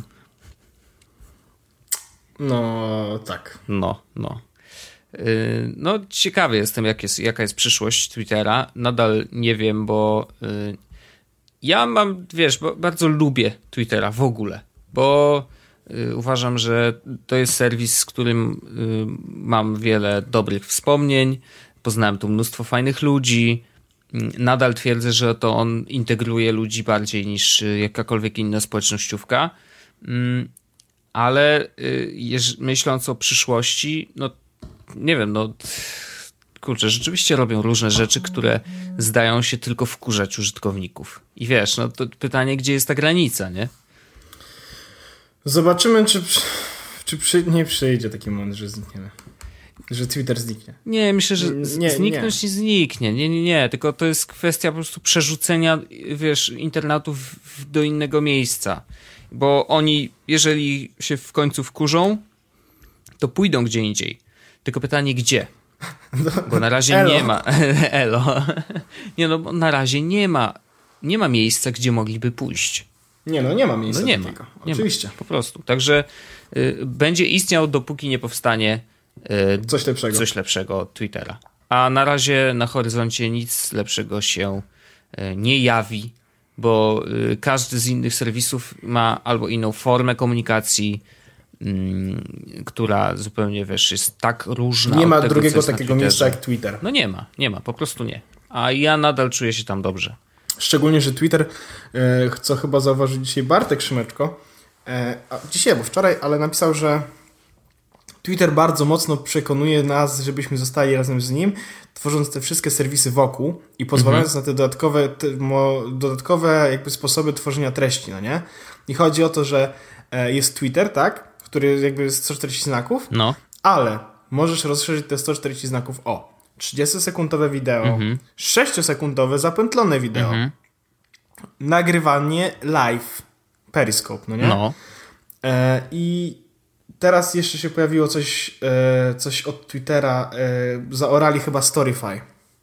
S2: No, tak.
S1: No, no. Yy, no, ciekawy jestem, jak jest, jaka jest przyszłość Twittera. Nadal nie wiem, bo yy, ja mam, wiesz, bo bardzo lubię Twittera w ogóle, bo yy, uważam, że to jest serwis, z którym yy, mam wiele dobrych wspomnień. Poznałem tu mnóstwo fajnych ludzi. Nadal twierdzę, że to on integruje ludzi bardziej niż jakakolwiek inna społecznościówka, ale myśląc o przyszłości, no nie wiem, no kurczę, rzeczywiście robią różne rzeczy, które zdają się tylko wkurzać użytkowników. I wiesz, no to pytanie, gdzie jest ta granica, nie?
S2: Zobaczymy, czy, czy przy, nie przyjdzie taki moment, że znikniemy. Że Twitter zniknie.
S1: Nie, myślę, że nie, zniknąć nie. nie zniknie. Nie, nie, nie. Tylko to jest kwestia po prostu przerzucenia, wiesz, internautów do innego miejsca. Bo oni, jeżeli się w końcu wkurzą, to pójdą gdzie indziej. Tylko pytanie, gdzie? Bo na razie
S2: Elo.
S1: nie ma. Elo. Nie, no bo na razie nie ma, nie ma miejsca, gdzie mogliby pójść.
S2: Nie, no nie ma miejsca
S1: no nie
S2: takiego.
S1: Ma, nie
S2: Oczywiście.
S1: Ma, po prostu. Także y, będzie istniał, dopóki nie powstanie
S2: Coś lepszego.
S1: Coś lepszego od Twittera. A na razie na horyzoncie nic lepszego się nie jawi, bo każdy z innych serwisów ma albo inną formę komunikacji, która zupełnie, wiesz, jest tak różna.
S2: Nie ma
S1: od tego,
S2: drugiego takiego miejsca jak Twitter.
S1: No nie ma, nie ma, po prostu nie. A ja nadal czuję się tam dobrze.
S2: Szczególnie, że Twitter, co chyba zauważył dzisiaj Bartek Szymeczko, dzisiaj albo wczoraj, ale napisał, że Twitter bardzo mocno przekonuje nas, żebyśmy zostali razem z nim, tworząc te wszystkie serwisy wokół i pozwalając mhm. na te dodatkowe, te, mo, dodatkowe jakby sposoby tworzenia treści, no nie? I chodzi o to, że jest Twitter, tak? Który jakby jest sto czterdzieści znaków,
S1: no.
S2: ale możesz rozszerzyć te sto czterdzieści znaków o trzydziestosekundowe wideo, mhm. sześciosekundowe zapętlone wideo, mhm. nagrywanie live, Periscope, no nie?
S1: No.
S2: E, I teraz jeszcze się pojawiło coś, e, coś od Twittera. E, zaorali chyba Storyfy.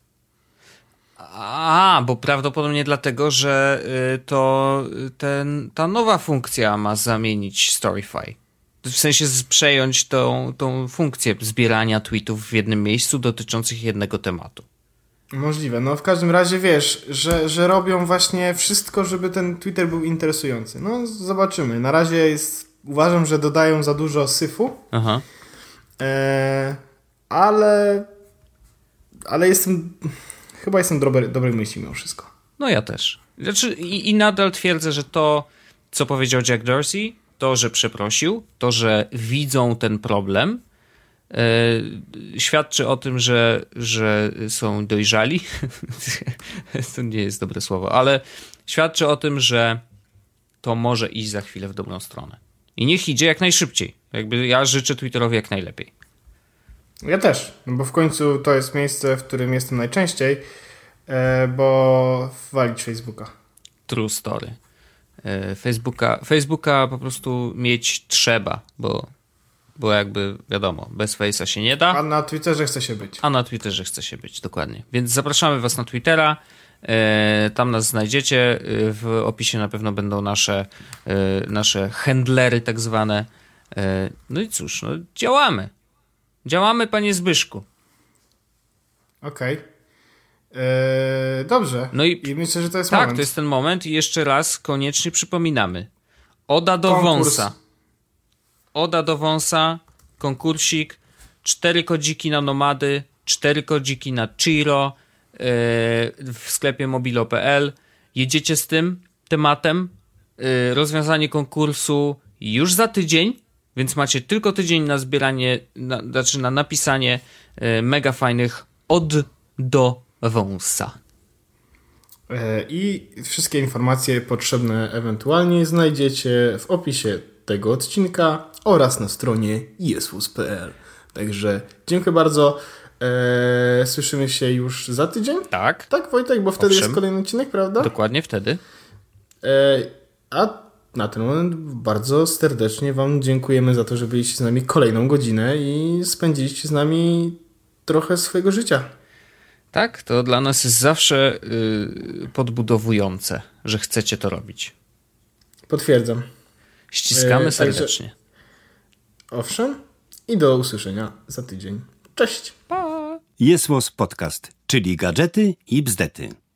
S1: A, bo prawdopodobnie dlatego, że y, to ten, ta nowa funkcja ma zamienić Storyfy. W sensie przejąć tą, tą funkcję zbierania tweetów w jednym miejscu dotyczących jednego tematu.
S2: Możliwe. No w każdym razie wiesz, że, że robią właśnie wszystko, żeby ten Twitter był interesujący. No zobaczymy. Na razie jest... Uważam, że dodają za dużo syfu,
S1: Aha.
S2: E, ale ale jestem chyba jestem dobry, dobrej myśli mimo wszystko.
S1: No ja też. Znaczy, i, i nadal twierdzę, że to, co powiedział Jack Dorsey, to, że przeprosił, to, że widzą ten problem, e, świadczy o tym, że, że są dojrzali. To nie jest dobre słowo, ale świadczy o tym, że to może iść za chwilę w dobrą stronę. I niech idzie jak najszybciej. Jakby ja życzę Twitterowi jak najlepiej. Ja
S2: też, bo w końcu to jest miejsce, w którym jestem najczęściej, bo walić Facebooka.
S1: True story. Facebooka, Facebooka po prostu mieć trzeba, bo, bo jakby wiadomo, bez Face'a się nie da.
S2: A na Twitterze chce się być.
S1: A na Twitterze chce się być, dokładnie. Więc zapraszamy was na Twittera. Tam nas znajdziecie. W opisie na pewno będą nasze, nasze handlery tak zwane. No i cóż, no działamy. Działamy, panie Zbyszku.
S2: Okej. Okay. Eee, dobrze.
S1: No i,
S2: I myślę, że to jest
S1: tak,
S2: moment.
S1: to jest ten moment i jeszcze raz koniecznie przypominamy. Oda do
S2: Konkurs.
S1: wąsa. Oda do wąsa, konkursik, cztery kodziki na nomady, cztery kodziki na Chiro, yy, w sklepie mobilo kropka p l. Jedziecie z tym tematem, yy, rozwiązanie konkursu już za tydzień, więc macie tylko tydzień na zbieranie, na, znaczy na napisanie e, mega fajnych od do wąsa.
S2: I wszystkie informacje potrzebne ewentualnie znajdziecie w opisie tego odcinka oraz na stronie jeswus kropka p l. Także dziękuję bardzo. Eee, słyszymy się już za tydzień?
S1: Tak.
S2: Tak, Wojtek, bo wtedy
S1: Owszem.
S2: jest kolejny odcinek, prawda?
S1: Dokładnie wtedy.
S2: Eee, a na ten moment bardzo serdecznie wam dziękujemy za to, że byliście z nami kolejną godzinę i spędziliście z nami trochę swojego życia.
S1: Tak, to dla nas jest zawsze yy, podbudowujące, że chcecie to robić.
S2: Potwierdzam.
S1: Ściskamy
S2: eee,
S1: serdecznie.
S2: Także, owszem. I do usłyszenia za tydzień. Cześć.
S1: Pa!
S3: Jesłos Podcast, czyli gadżety i bzdety.